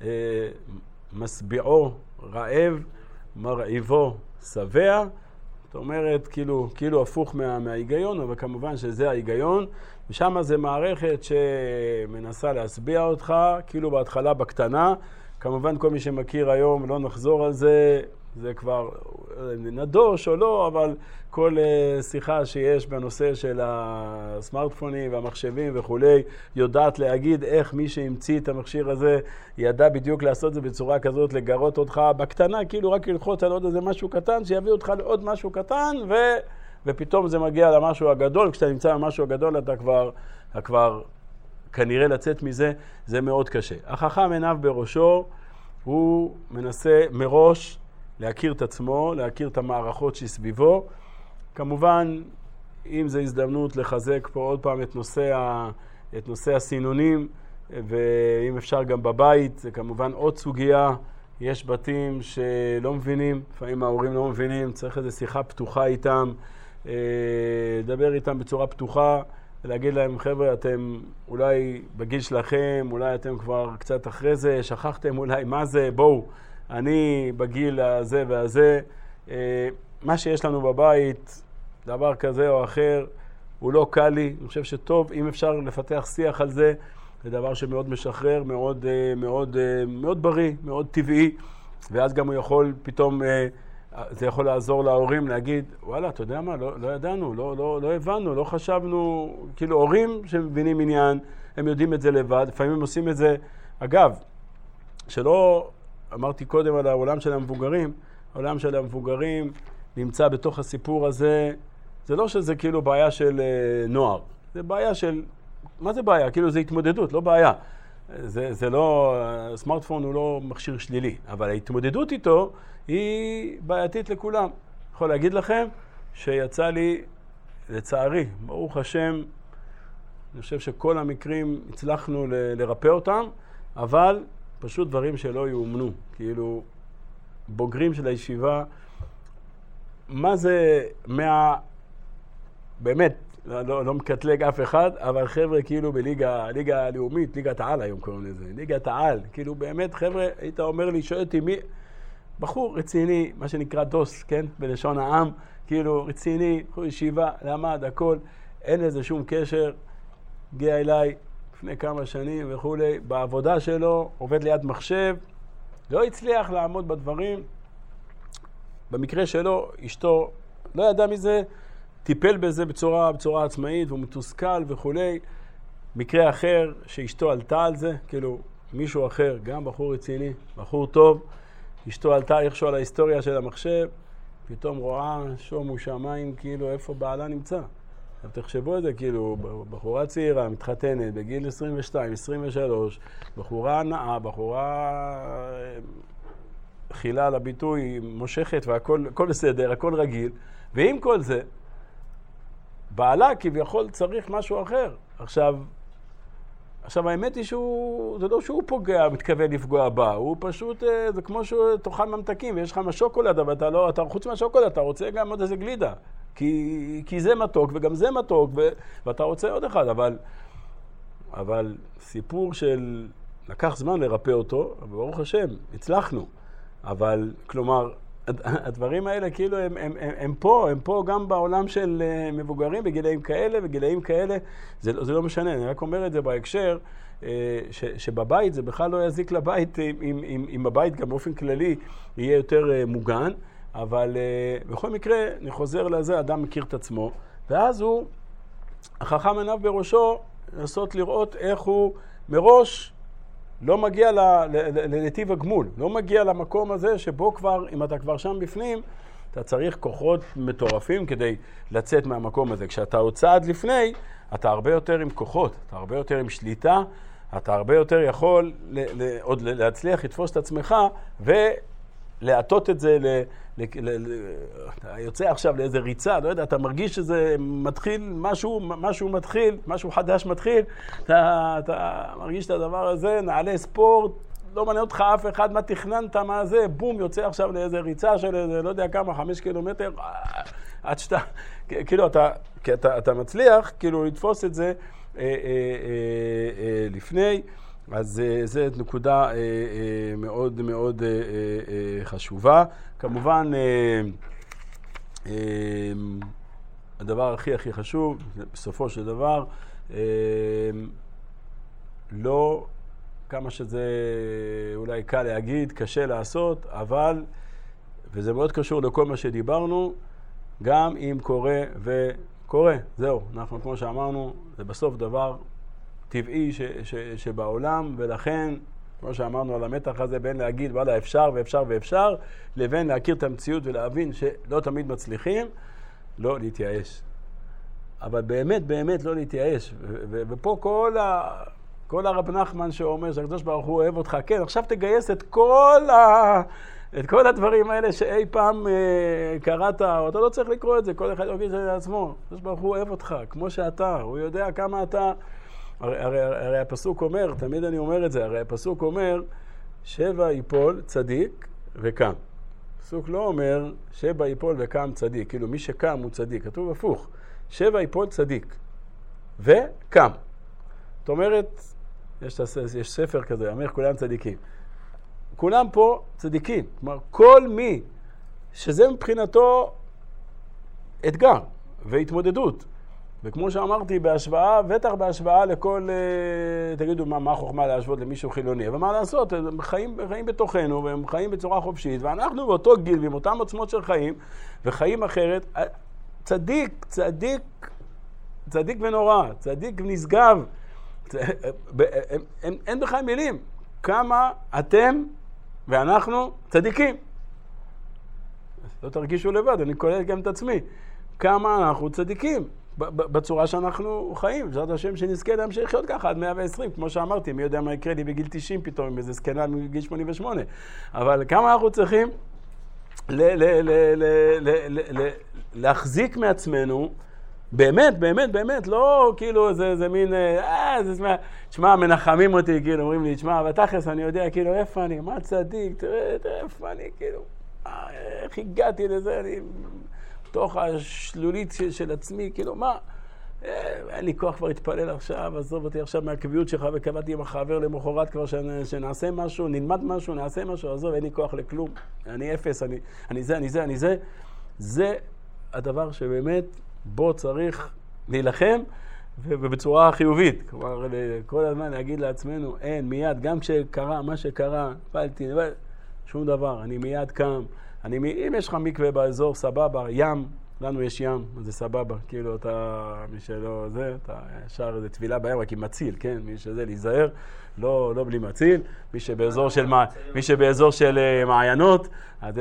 A: משביעו רעב, מרעיבו שבע. זאת אומרת, כאילו הפוך מההיגיון, אבל כמובן שזה ההיגיון, ושם זה מערכת שמנסה להסביע אותך, כאילו בהתחלה בקטנה, כמובן כל מי שמכיר היום, לא נחזור על זה, זה כבר נדוש או לא, אבל כל שיחה שיש בנושא של הסמארטפונים והמחשבים וכולי, יודעת להגיד איך מי שהמציא את המכשיר הזה ידע בדיוק לעשות את זה בצורה כזאת, לגרות אותך בקטנה, כאילו רק ללחוץ על עוד איזה משהו קטן, שיביא אותך לעוד משהו קטן, ופתאום זה מגיע למשהו הגדול. כשאתה נמצא במשהו הגדול אתה כבר כנראה לצאת מזה, זה מאוד קשה. החכם עיניו בראשו, הוא מנסה מראש להכיר את עצמו, להכיר את המערכות שסביבו. כמובן, אם זו הזדמנות לחזק פה עוד פעם את נושא הסינונים, ואם אפשר גם בבית, זה כמובן עוד סוגיה. יש בתים שלא מבינים, לפעמים ההורים לא מבינים, צריך איזו שיחה פתוחה איתם, לדבר איתם בצורה פתוחה, ולהגיד להם, חבר'ה, אתם אולי בגיל שלכם, אולי אתם כבר קצת אחרי זה, שכחתם אולי מה זה, בואו, אני בגיל הזה והזה, מה שיש לנו בבית, דבר כזה או אחר, הוא לא קל לי. אני חושב שטוב, אם אפשר לפתח שיח על זה, זה דבר שמאוד משחרר, מאוד בריא, מאוד טבעי, ואז גם הוא יכול פתאום, זה יכול לעזור להורים להגיד, וואלה, אתה יודע מה, לא ידענו, לא הבנו, לא חשבנו, כאילו הורים שמבינים עניין, הם יודעים את זה לבד, לפעמים הם עושים את זה. אגב, שלא אמרתי קודם על העולם של המבוגרים, העולם של המבוגרים נמצא בתוך הסיפור הזה, זה לא שזה כאילו בעיה של נוער, זה בעיה של, מה זה בעיה? כאילו זה התמודדות, לא בעיה. זה לא, הסמארטפון הוא לא מכשיר שלילי, אבל ההתמודדות איתו היא בעייתית לכולם. יכול להגיד לכם שיצא לי, לצערי, ברוך השם, אני חושב שכל המקרים הצלחנו לרפא אותם, אבל פשוט דברים שלא יאומנו. כאילו, בוגרים של הישיבה, מה זה באמת, לא מקטלג אף אחד, אבל חבר'ה כאילו ליגה הלאומית, ליגת העל היום קוראים לזה, ליגת העל, כאילו באמת חבר'ה, היית אומר לי, שואל אותי מי, בחור רציני, מה שנקרא דוס, כן, בלשון העם, כאילו רציני, ישיבה, למד, הכל, אין לזה שום קשר, הגיע אליי לפני כמה שנים וכולי, בעבודה שלו, עובד ליד מחשב, לא הצליח לעמוד בדברים, במקרה שלו, אשתו לא ידע מזה, טיפל בזה בצורה עצמאית, והוא מתוסכל וכולי. מקרה אחר, שאשתו עלתה על זה, כאילו מישהו אחר, גם בחור רציני, בחור טוב, אשתו עלתה איכשהו על ההיסטוריה של המחשב, פתאום רואה שומו שמיים, כאילו איפה בעלה נמצא. עכשיו תחשבו את זה, כאילו בחורה צעירה, מתחתנת, בגיל 22, 23, בחורה נאה, בחורה חילה לביטוי, מושכת והכל בסדר, הכל רגיל, ועם כל זה, בעלה כביכול צריך משהו אחר. עכשיו האמת היא זה לא שהוא פוגע, מתכוון לפגוע בה, הוא פשוט, זה כמו שהוא תאכל ממתקים, ויש לך מהשוקולד, אבל אתה חוץ מהשוקולד, אתה רוצה גם עוד איזה גלידה, כי זה מתוק וגם זה מתוק, ואתה רוצה עוד אחד, אבל סיפור של לקח זמן לרפא אותו, וברוך השם, הצלחנו, אבל כלומר, הדברים האלה כאילו הם פה גם בעולם של מבוגרים בגילאים כאלה וגילאים כאלה, זה לא משנה, אני רק אומר את זה בהקשר שבבית זה בכלל לא יזיק לבית, אם הבית גם באופן כללי יהיה יותר מוגן, אבל בכל מקרה אני חוזר לזה, אדם מכיר את עצמו, ואז החכם עיניו בראשו לנסות לראות איך הוא מראש לא מגיע לנתיב הגמול, לא מגיע למקום הזה שבו כבר, אם אתה כבר שם בפנים, אתה צריך כוחות מטורפים כדי לצאת מהמקום הזה. כשאתה עוד צעד לפני, אתה הרבה יותר עם כוחות, אתה הרבה יותר עם שליטה, אתה הרבה יותר יכול עוד להצליח לתפוס את עצמך ולהטות את זה, אתה יוצא עכשיו לאיזה ריצה, לא יודע, אתה מרגיש שזה מתחיל, משהו חדש מתחיל, אתה מרגיש את הדבר הזה, נעלי ספורט, לא מעניין אותך אף אחד, מה תכננת, מה זה, בום, יוצא עכשיו לאיזה ריצה של איזה, לא יודע כמה, 5 קילומטר, עד שאתה, כאילו אתה מצליח, כאילו לתפוס את זה לפני, אז זו נקודה מאוד מאוד חשובה. כמובן, הדבר הכי חשוב, בסופו של דבר, לא כמה שזה אולי קל להגיד, קשה לעשות, אבל, וזה מאוד קשור לכל מה שדיברנו, גם אם קורה, זהו, אנחנו כמו שאמרנו, זה בסוף דבר טבעי שבעולם, ולכן, כמו שאמרנו על המתח הזה, בין להגיד, וואלה, אפשר ואפשר ואפשר, לבין להכיר את המציאות ולהבין שלא תמיד מצליחים, לא להתייאש. אבל באמת לא להתייאש. ופה כל הרב נחמן שאומר שהקדוש ברוך הוא אוהב אותך, כן, עכשיו תגייס את כל הדברים האלה שאי פעם קראת, או אתה לא צריך לקרוא את זה, כל אחד יגיד את זה לעצמו. הקדוש ברוך הוא אוהב אותך, כמו שאתה, הוא יודע כמה אתה... הרי הפסוק אומר, תמיד אני אומר את זה, הרי הפסוק אומר, 7 ייפול צדיק וקם. הפסוק לא אומר, 7 ייפול וקם צדיק, כאילו מי שקם הוא צדיק, כתוב הפוך, 7 ייפול צדיק וקם. זאת אומרת, יש ספר כזה, אומר כולם צדיקים. כולם פה צדיקים, כלומר כל מי שזה מבחינתו אתגר והתמודדות. וכמו שאמרתי, בהשוואה, בטח בהשוואה לכל, תגידו מה החוכמה להשוות למישהו חילוני, אבל מה לעשות, הם חיים בתוכנו, והם חיים בצורה חופשית, ואנחנו באותו גיל, ועם אותם עוצמות של חיים, וחיים אחרת, צדיק ונורא, צדיק ונשגב, אין בכלל מילים, כמה אתם ואנחנו צדיקים. לא תרגישו לבד, אני כולל גם את עצמי, כמה אנחנו צדיקים. בצורה שאנחנו חיים, בעזרת השם שנזכה להמשיך לחיות ככה עד 120, כמו שאמרתי, מי יודע מה יקרה לי בגיל 90 פתאום, עם איזה זקנה מגיל 88. אבל כמה אנחנו צריכים להחזיק מעצמנו, באמת, לא כאילו זה מין, תשמע, מנחמים אותי, כאילו, אומרים לי, תשמע, בתכלס אני יודע, כאילו, איפה אני, מה צדיק, תראה, איפה אני, כאילו, איך הגעתי לזה, אני... תוך השלולית של עצמי, כאילו, מה? אין לי כוח כבר להתפלל עכשיו, עזוב אותי עכשיו מהקביעות שלך, וקבעתי עם החבר למחרת כבר שנעשה משהו, נלמד משהו, נעשה משהו, עזוב, אין לי כוח לכלום, אני אפס, אני זה. זה הדבר שבאמת בו צריך להילחם, ובצורה חיובית. כלומר, כל הזמן להגיד לעצמנו, אין, מיד, גם כשקרה מה שקרה, פעלתי, שום דבר, אני מיד קם, אם יש לך מקווה באזור, סבבה, ים, לנו יש ים, זה סבבה, כאילו אתה, מי שלא זה, אתה ישר איזה תבילה בים, רק עם מציל, כן? מי שזה להיזהר, לא בלי מציל, מי שבאזור של מעיינות, אז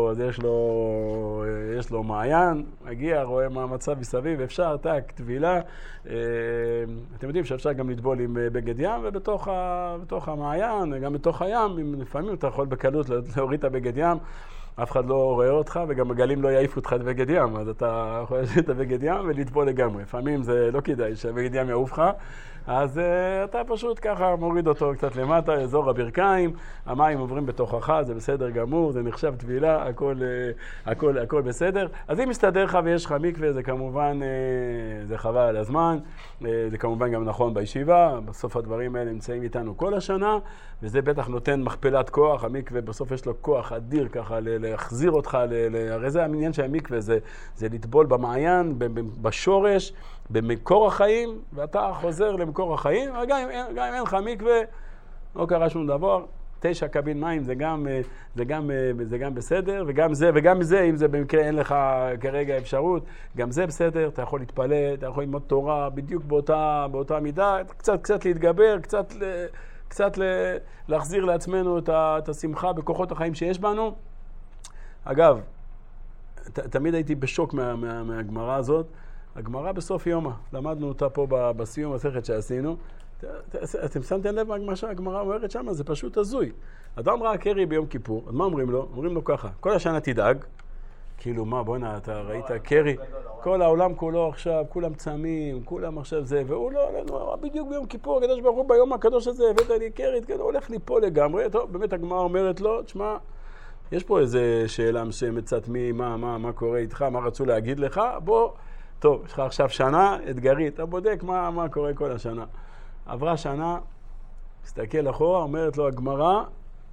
A: יש לו מעיין, מגיע, רואה מה המצב מסביב, אפשר, טק, תבילה, אתם יודעים שאפשר גם לטבול עם בגד ים, ובתוך המעיין, גם בתוך הים, לפעמים אתה יכול בקלות להוריד את הבגד ים, אף אחד לא רואה אותך, וגם הגלים לא יעיפו אותך את בגד ים, אז אתה יכול לשאת את הבגד ים ולטבול לגמרי. לפעמים זה לא כדאי שהבגד ים יעוף לך, אז אתה פשוט ככה מוריד אותו קצת למטה, אזור הברכיים, המים עוברים בתוכך, זה בסדר גמור, זה נחשב טבילה, הכל בסדר. אז אם מסתדר לך ויש לך מקווה, זה כמובן, זה חבל על הזמן, זה כמובן גם נכון בישיבה, בסוף הדברים האלה נמצאים איתנו כל השנה, וזה בטח נותן מכפלת כוח, המקווה בסוף יש לו כוח אדיר ככה להחזיר אותך, הרי זה העניין של המקווה, זה לטבול במעיין, בשורש, במקור החיים, ואתה חוזר למקור החיים, אבל גם אם אין לך מקווה, לא קרה שום דבר, 9 קבין מים זה גם בסדר, וגם זה, אם זה במקרה אין לך כרגע אפשרות, גם זה בסדר, אתה יכול להתפלל, אתה יכול ללמוד תורה בדיוק באותה מידה, קצת להתגבר, קצת להחזיר לעצמנו את השמחה בכוחות החיים שיש בנו. אגב, תמיד הייתי בשוק מהגמרא הזאת, הגמרא בסוף יומא, למדנו אותה פה בסיום מסכת שעשינו, אתם שמתם לב מה שהגמרא אומרת שם? זה פשוט הזוי. אדם ראה קרי ביום כיפור, אז מה אומרים לו? אומרים לו ככה, כל השנה תדאג, כאילו מה, בוא'נה, אתה ראית קרי, כל העולם כולו עכשיו, כולם צמים, כולם עכשיו זה, והוא לא, בדיוק ביום כיפור, הקדוש ברוך הוא ביום הקדוש הזה, הבאת לי קרי, הוא הולך ליפול לגמרי, טוב, באמת הגמרא אומרת לו, תשמע, יש פה איזה שאלה מסוימת מי, מה קורה איתך, מה רצו להגיד לך, בוא, טוב, יש לך עכשיו שנה אתגרית, אתה בודק מה קורה כל השנה. עברה שנה, מסתכל אחורה, אומרת לו הגמרא,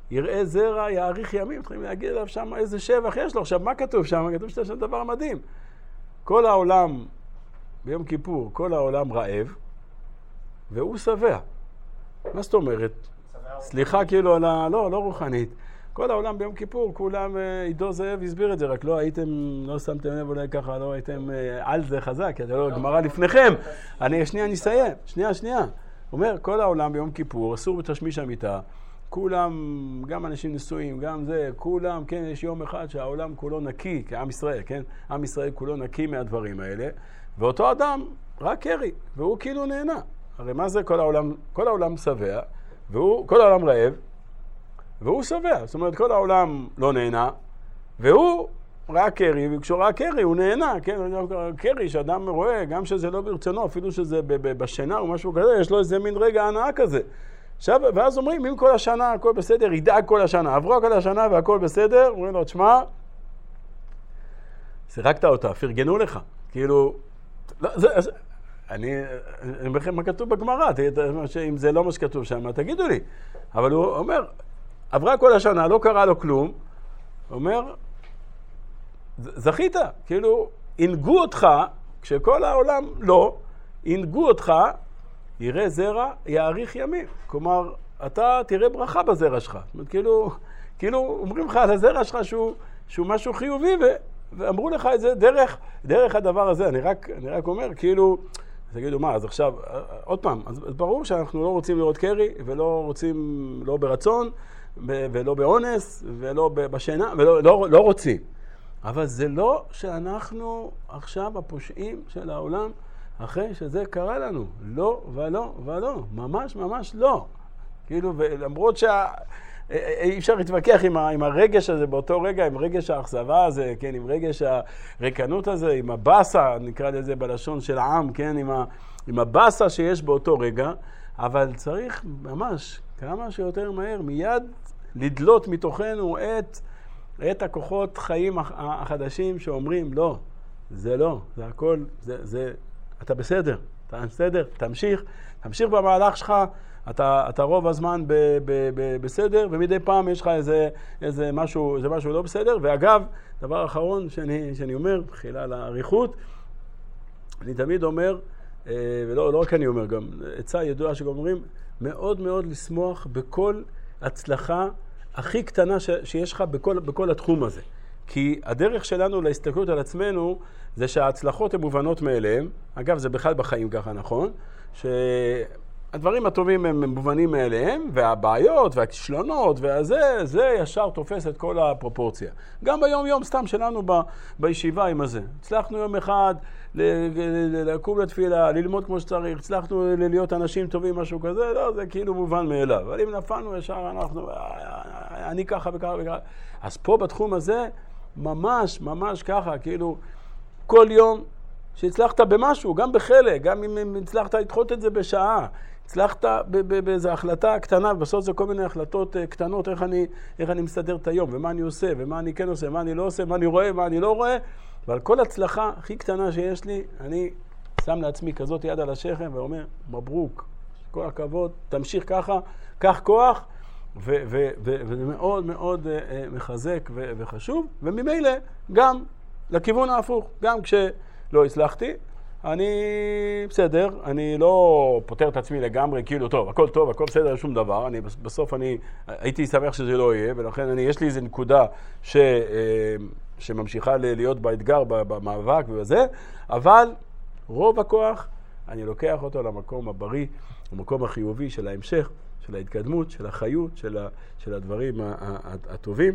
A: יראה זרע, יאריך ימים. צריכים להגיד עליו שם איזה שבח יש לו. עכשיו, מה כתוב שם? כתוב שזה דבר מדהים. כל העולם, ביום כיפור, כל העולם רעב, והוא שבע. מה זאת אומרת? סליחה כאילו על ה... לא רוחנית. כל העולם ביום כיפור, כולם, עידו זאב הסביר את זה, רק לא שמתם לב אולי ככה, לא הייתם על זה חזק, כי אתה לא גמרא לפניכם. אני אסיים. שנייה. אומר, כל העולם ביום כיפור, אסור בתשמיש המיטה, כולם, גם אנשים נשואים, גם זה, כולם, כן, יש יום אחד שהעולם כולו נקי, כעם ישראל, כן? עם ישראל כולו נקי מהדברים האלה, ואותו אדם רק קרי, והוא כאילו נהנה. הרי מה זה כל העולם שבע, כל העולם רעב, והוא שבע. זאת אומרת, כל העולם לא נהנה, והוא רק קרי, וכשהוא רק קרי, הוא נהנה, כן? קרי שאדם רואה, גם שזה לא ברצונו, אפילו שזה בשינה או משהו כזה, יש לו איזה מין רגע הנאה כזה. עכשיו, ואז אומרים, אם כל השנה הכל בסדר, ידאג כל השנה, עברו כל השנה והכל בסדר, אומרים לו, תשמע, שיחקת אותה, פרגנו לך. כאילו, לא, אני בכם מה כתוב בגמרא, אם זה לא מה שכתוב שם, תגידו לי. אבל הוא אומר, עברה כל השנה, לא קרה לו כלום, הוא אומר, זכית, כאילו, ינגו אותך, כשכל העולם לא, ינגו אותך, יראה זרע, יאריך ימים. כלומר, אתה תראה ברכה בזרע שלך. זאת אומרת, כאילו אומרים לך על הזרע שלך שהוא משהו חיובי, ואמרו לך את זה דרך הדבר הזה. אני רק אומר, כאילו, תגידו מה, אז עכשיו, עוד פעם, אז ברור שאנחנו לא רוצים לראות קרי, ולא רוצים, לא ברצון, ולא באונס, ולא בשינה, ולא רוצים. אבל זה לא שאנחנו עכשיו הפושעים של העולם, אחרי שזה קרה לנו. לא ולא. ממש לא. כאילו, ולמרות אי אפשר להתווכח עם הרגש הזה באותו רגע, עם רגש האכזבה הזה, כן, עם רגש הריקנות הזה, עם הבאסה, נקרא לזה בלשון של העם, כן, עם הבאסה שיש באותו רגע, אבל צריך ממש כמה שיותר מהר, מיד לדלות מתוכנו את הכוחות חיים החדשים שאומרים, לא, זה הכל, אתה בסדר, תמשיך במהלך שלך, אתה רוב הזמן בסדר, ומדי פעם יש לך איזה משהו לא בסדר. ואגב, דבר אחרון שאני אומר, בחילה לעריכות, אני תמיד אומר, ולא רק אני אומר, גם עצה ידועה שגם אומרים, מאוד מאוד לשמוח בכל הצלחה הכי קטנה שיש לך בכל התחום הזה. כי הדרך שלנו להסתכלות על עצמנו זה שההצלחות הן מובנות מאליהם. אגב, זה בכלל בחיים ככה, נכון? שהדברים הטובים הם מובנים מאליהם, והבעיות והכישלונות זה ישר תופס את כל הפרופורציה. גם ביום סתם שלנו בישיבה עם הזה. הצלחנו יום אחד לקום לתפילה, ללמוד כמו שצריך, הצלחנו להיות אנשים טובים, משהו כזה, לא, זה כאילו מובן מאליו. אבל אם נפלנו ישר אני ככה וככה. אז פה בתחום הזה, ממש ככה, כאילו, כל יום שהצלחת במשהו, גם בחלק, גם אם הצלחת לדחות את זה בשעה, הצלחת באיזו החלטה קטנה, ובסוף זה כל מיני החלטות קטנות, איך אני מסדר את היום, ומה אני עושה, ומה אני כן עושה, מה אני לא עושה, מה אני רואה, מה אני לא רואה, ועל כל הצלחה הכי קטנה שיש לי, אני שם לעצמי כזאת יד על השכם ואומר, מברוק, כל הכבוד, תמשיך ככה, קח כוח, וזה מאוד מאוד מחזק וחשוב, וממילא גם לכיוון ההפוך, גם כשלא הצלחתי, אני בסדר, אני לא פותר את עצמי לגמרי, כאילו טוב, הכל בסדר, שום דבר, בסוף הייתי שמח שזה לא יהיה, ולכן יש לי איזו נקודה שממשיכה להיות באתגר, במאבק ובזה, אבל רוב הכוח אני לוקח אותו למקום הבריא, למקום החיובי של ההמשך, של ההתקדמות, של החיות, של הדברים הטובים.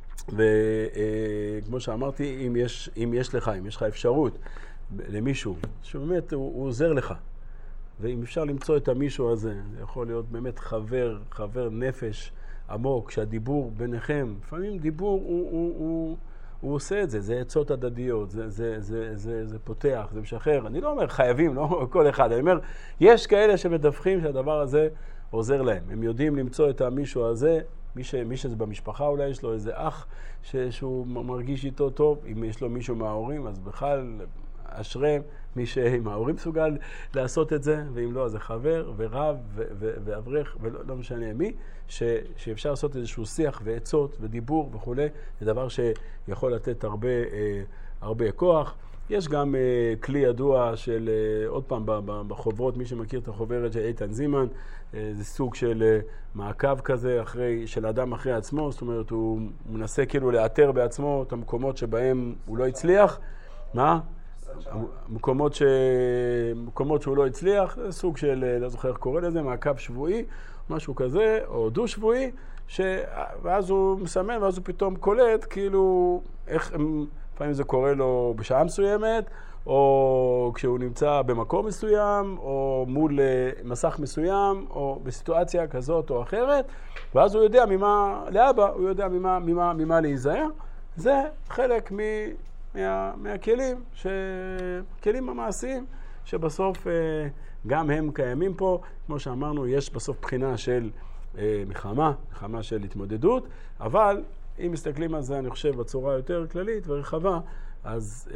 A: וכמו שאמרתי, אם יש לך אפשרות למישהו, שבאמת הוא עוזר לך, ואם אפשר למצוא את המישהו הזה, זה יכול להיות באמת חבר נפש עמוק, שהדיבור ביניכם, לפעמים דיבור הוא עושה את זה, זה עצות הדדיות, זה פותח, זה משחרר. אני לא אומר חייבים, לא כל אחד, אני אומר, יש כאלה שמדווחים שהדבר הזה עוזר להם. הם יודעים למצוא את המישהו הזה, מי שזה במשפחה אולי, יש לו איזה אח שהוא מרגיש איתו טוב, אם יש לו מישהו מההורים, אז בכלל אשריהם, מי שעם ההורים מסוגל לעשות את זה, ואם לא, אז זה חבר ורב ואברך, ולא משנה מי, שאפשר לעשות איזשהו שיח ועצות ודיבור וכו', זה דבר שיכול לתת הרבה כוח. יש גם כלי ידוע של, עוד פעם, בחוברות, מי שמכיר את החוברת של איתן זימן, זה סוג של מעקב כזה של אדם אחרי עצמו, זאת אומרת, הוא מנסה כאילו לאתר בעצמו את המקומות שבהם הוא לא הצליח. מה? מקומות שהוא לא הצליח, זה סוג של, לא זוכר איך קורא לזה, מעקב שבועי, משהו כזה, או דו שבועי, ואז הוא מסמן, ואז הוא פתאום קולט, כאילו, איך, לפעמים זה קורה לו בשעה מסוימת, או כשהוא נמצא במקום מסוים, או מול מסך מסוים, או בסיטואציה כזאת או אחרת, ואז הוא יודע לאבא, הוא יודע ממה להיזהר. זה חלק מהכלים, כלים המעשיים, שבסוף גם הם קיימים פה. כמו שאמרנו, יש בסוף בחינה של מלחמה של התמודדות, אבל אם מסתכלים על זה, אני חושב, בצורה יותר כללית ורחבה, אז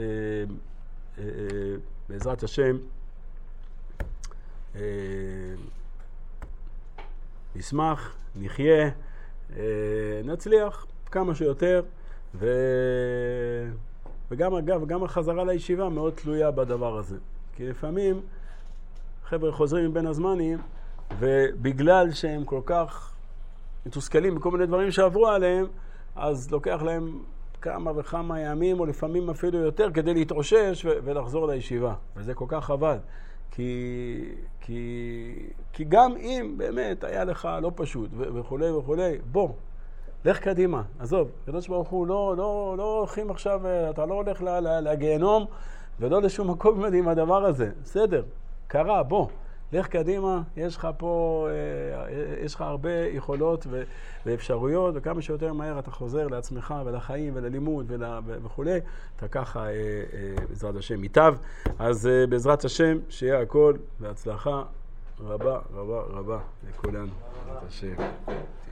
A: בעזרת השם נשמח, נחיה, נצליח כמה שיותר, וגם אגב, גם החזרה לישיבה מאוד תלויה בדבר הזה. כי לפעמים חבר'ה חוזרים מבין הזמנים, ובגלל שהם כל כך מתוסכלים בכל מיני דברים שעברו עליהם, אז לוקח להם כמה וכמה ימים, או לפעמים אפילו יותר, כדי להתאושש ולחזור לישיבה. וזה כל כך חבל. כי גם אם באמת היה לך לא פשוט וכו', בוא, לך קדימה. עזוב, הקדוש ברוך הוא לא הולכים עכשיו, אתה לא הולך לגיהנום, ולא לשום מקום עם הדבר הזה. בסדר, קרה, בוא. לך קדימה, יש לך פה, יש לך הרבה יכולות ואפשרויות, וכמה שיותר מהר אתה חוזר לעצמך ולחיים וללימוד וכו'. אתה ככה, בעזרת השם, ייטב. אז בעזרת השם, שיהיה הכל בהצלחה רבה לכולנו. בעזרת השם.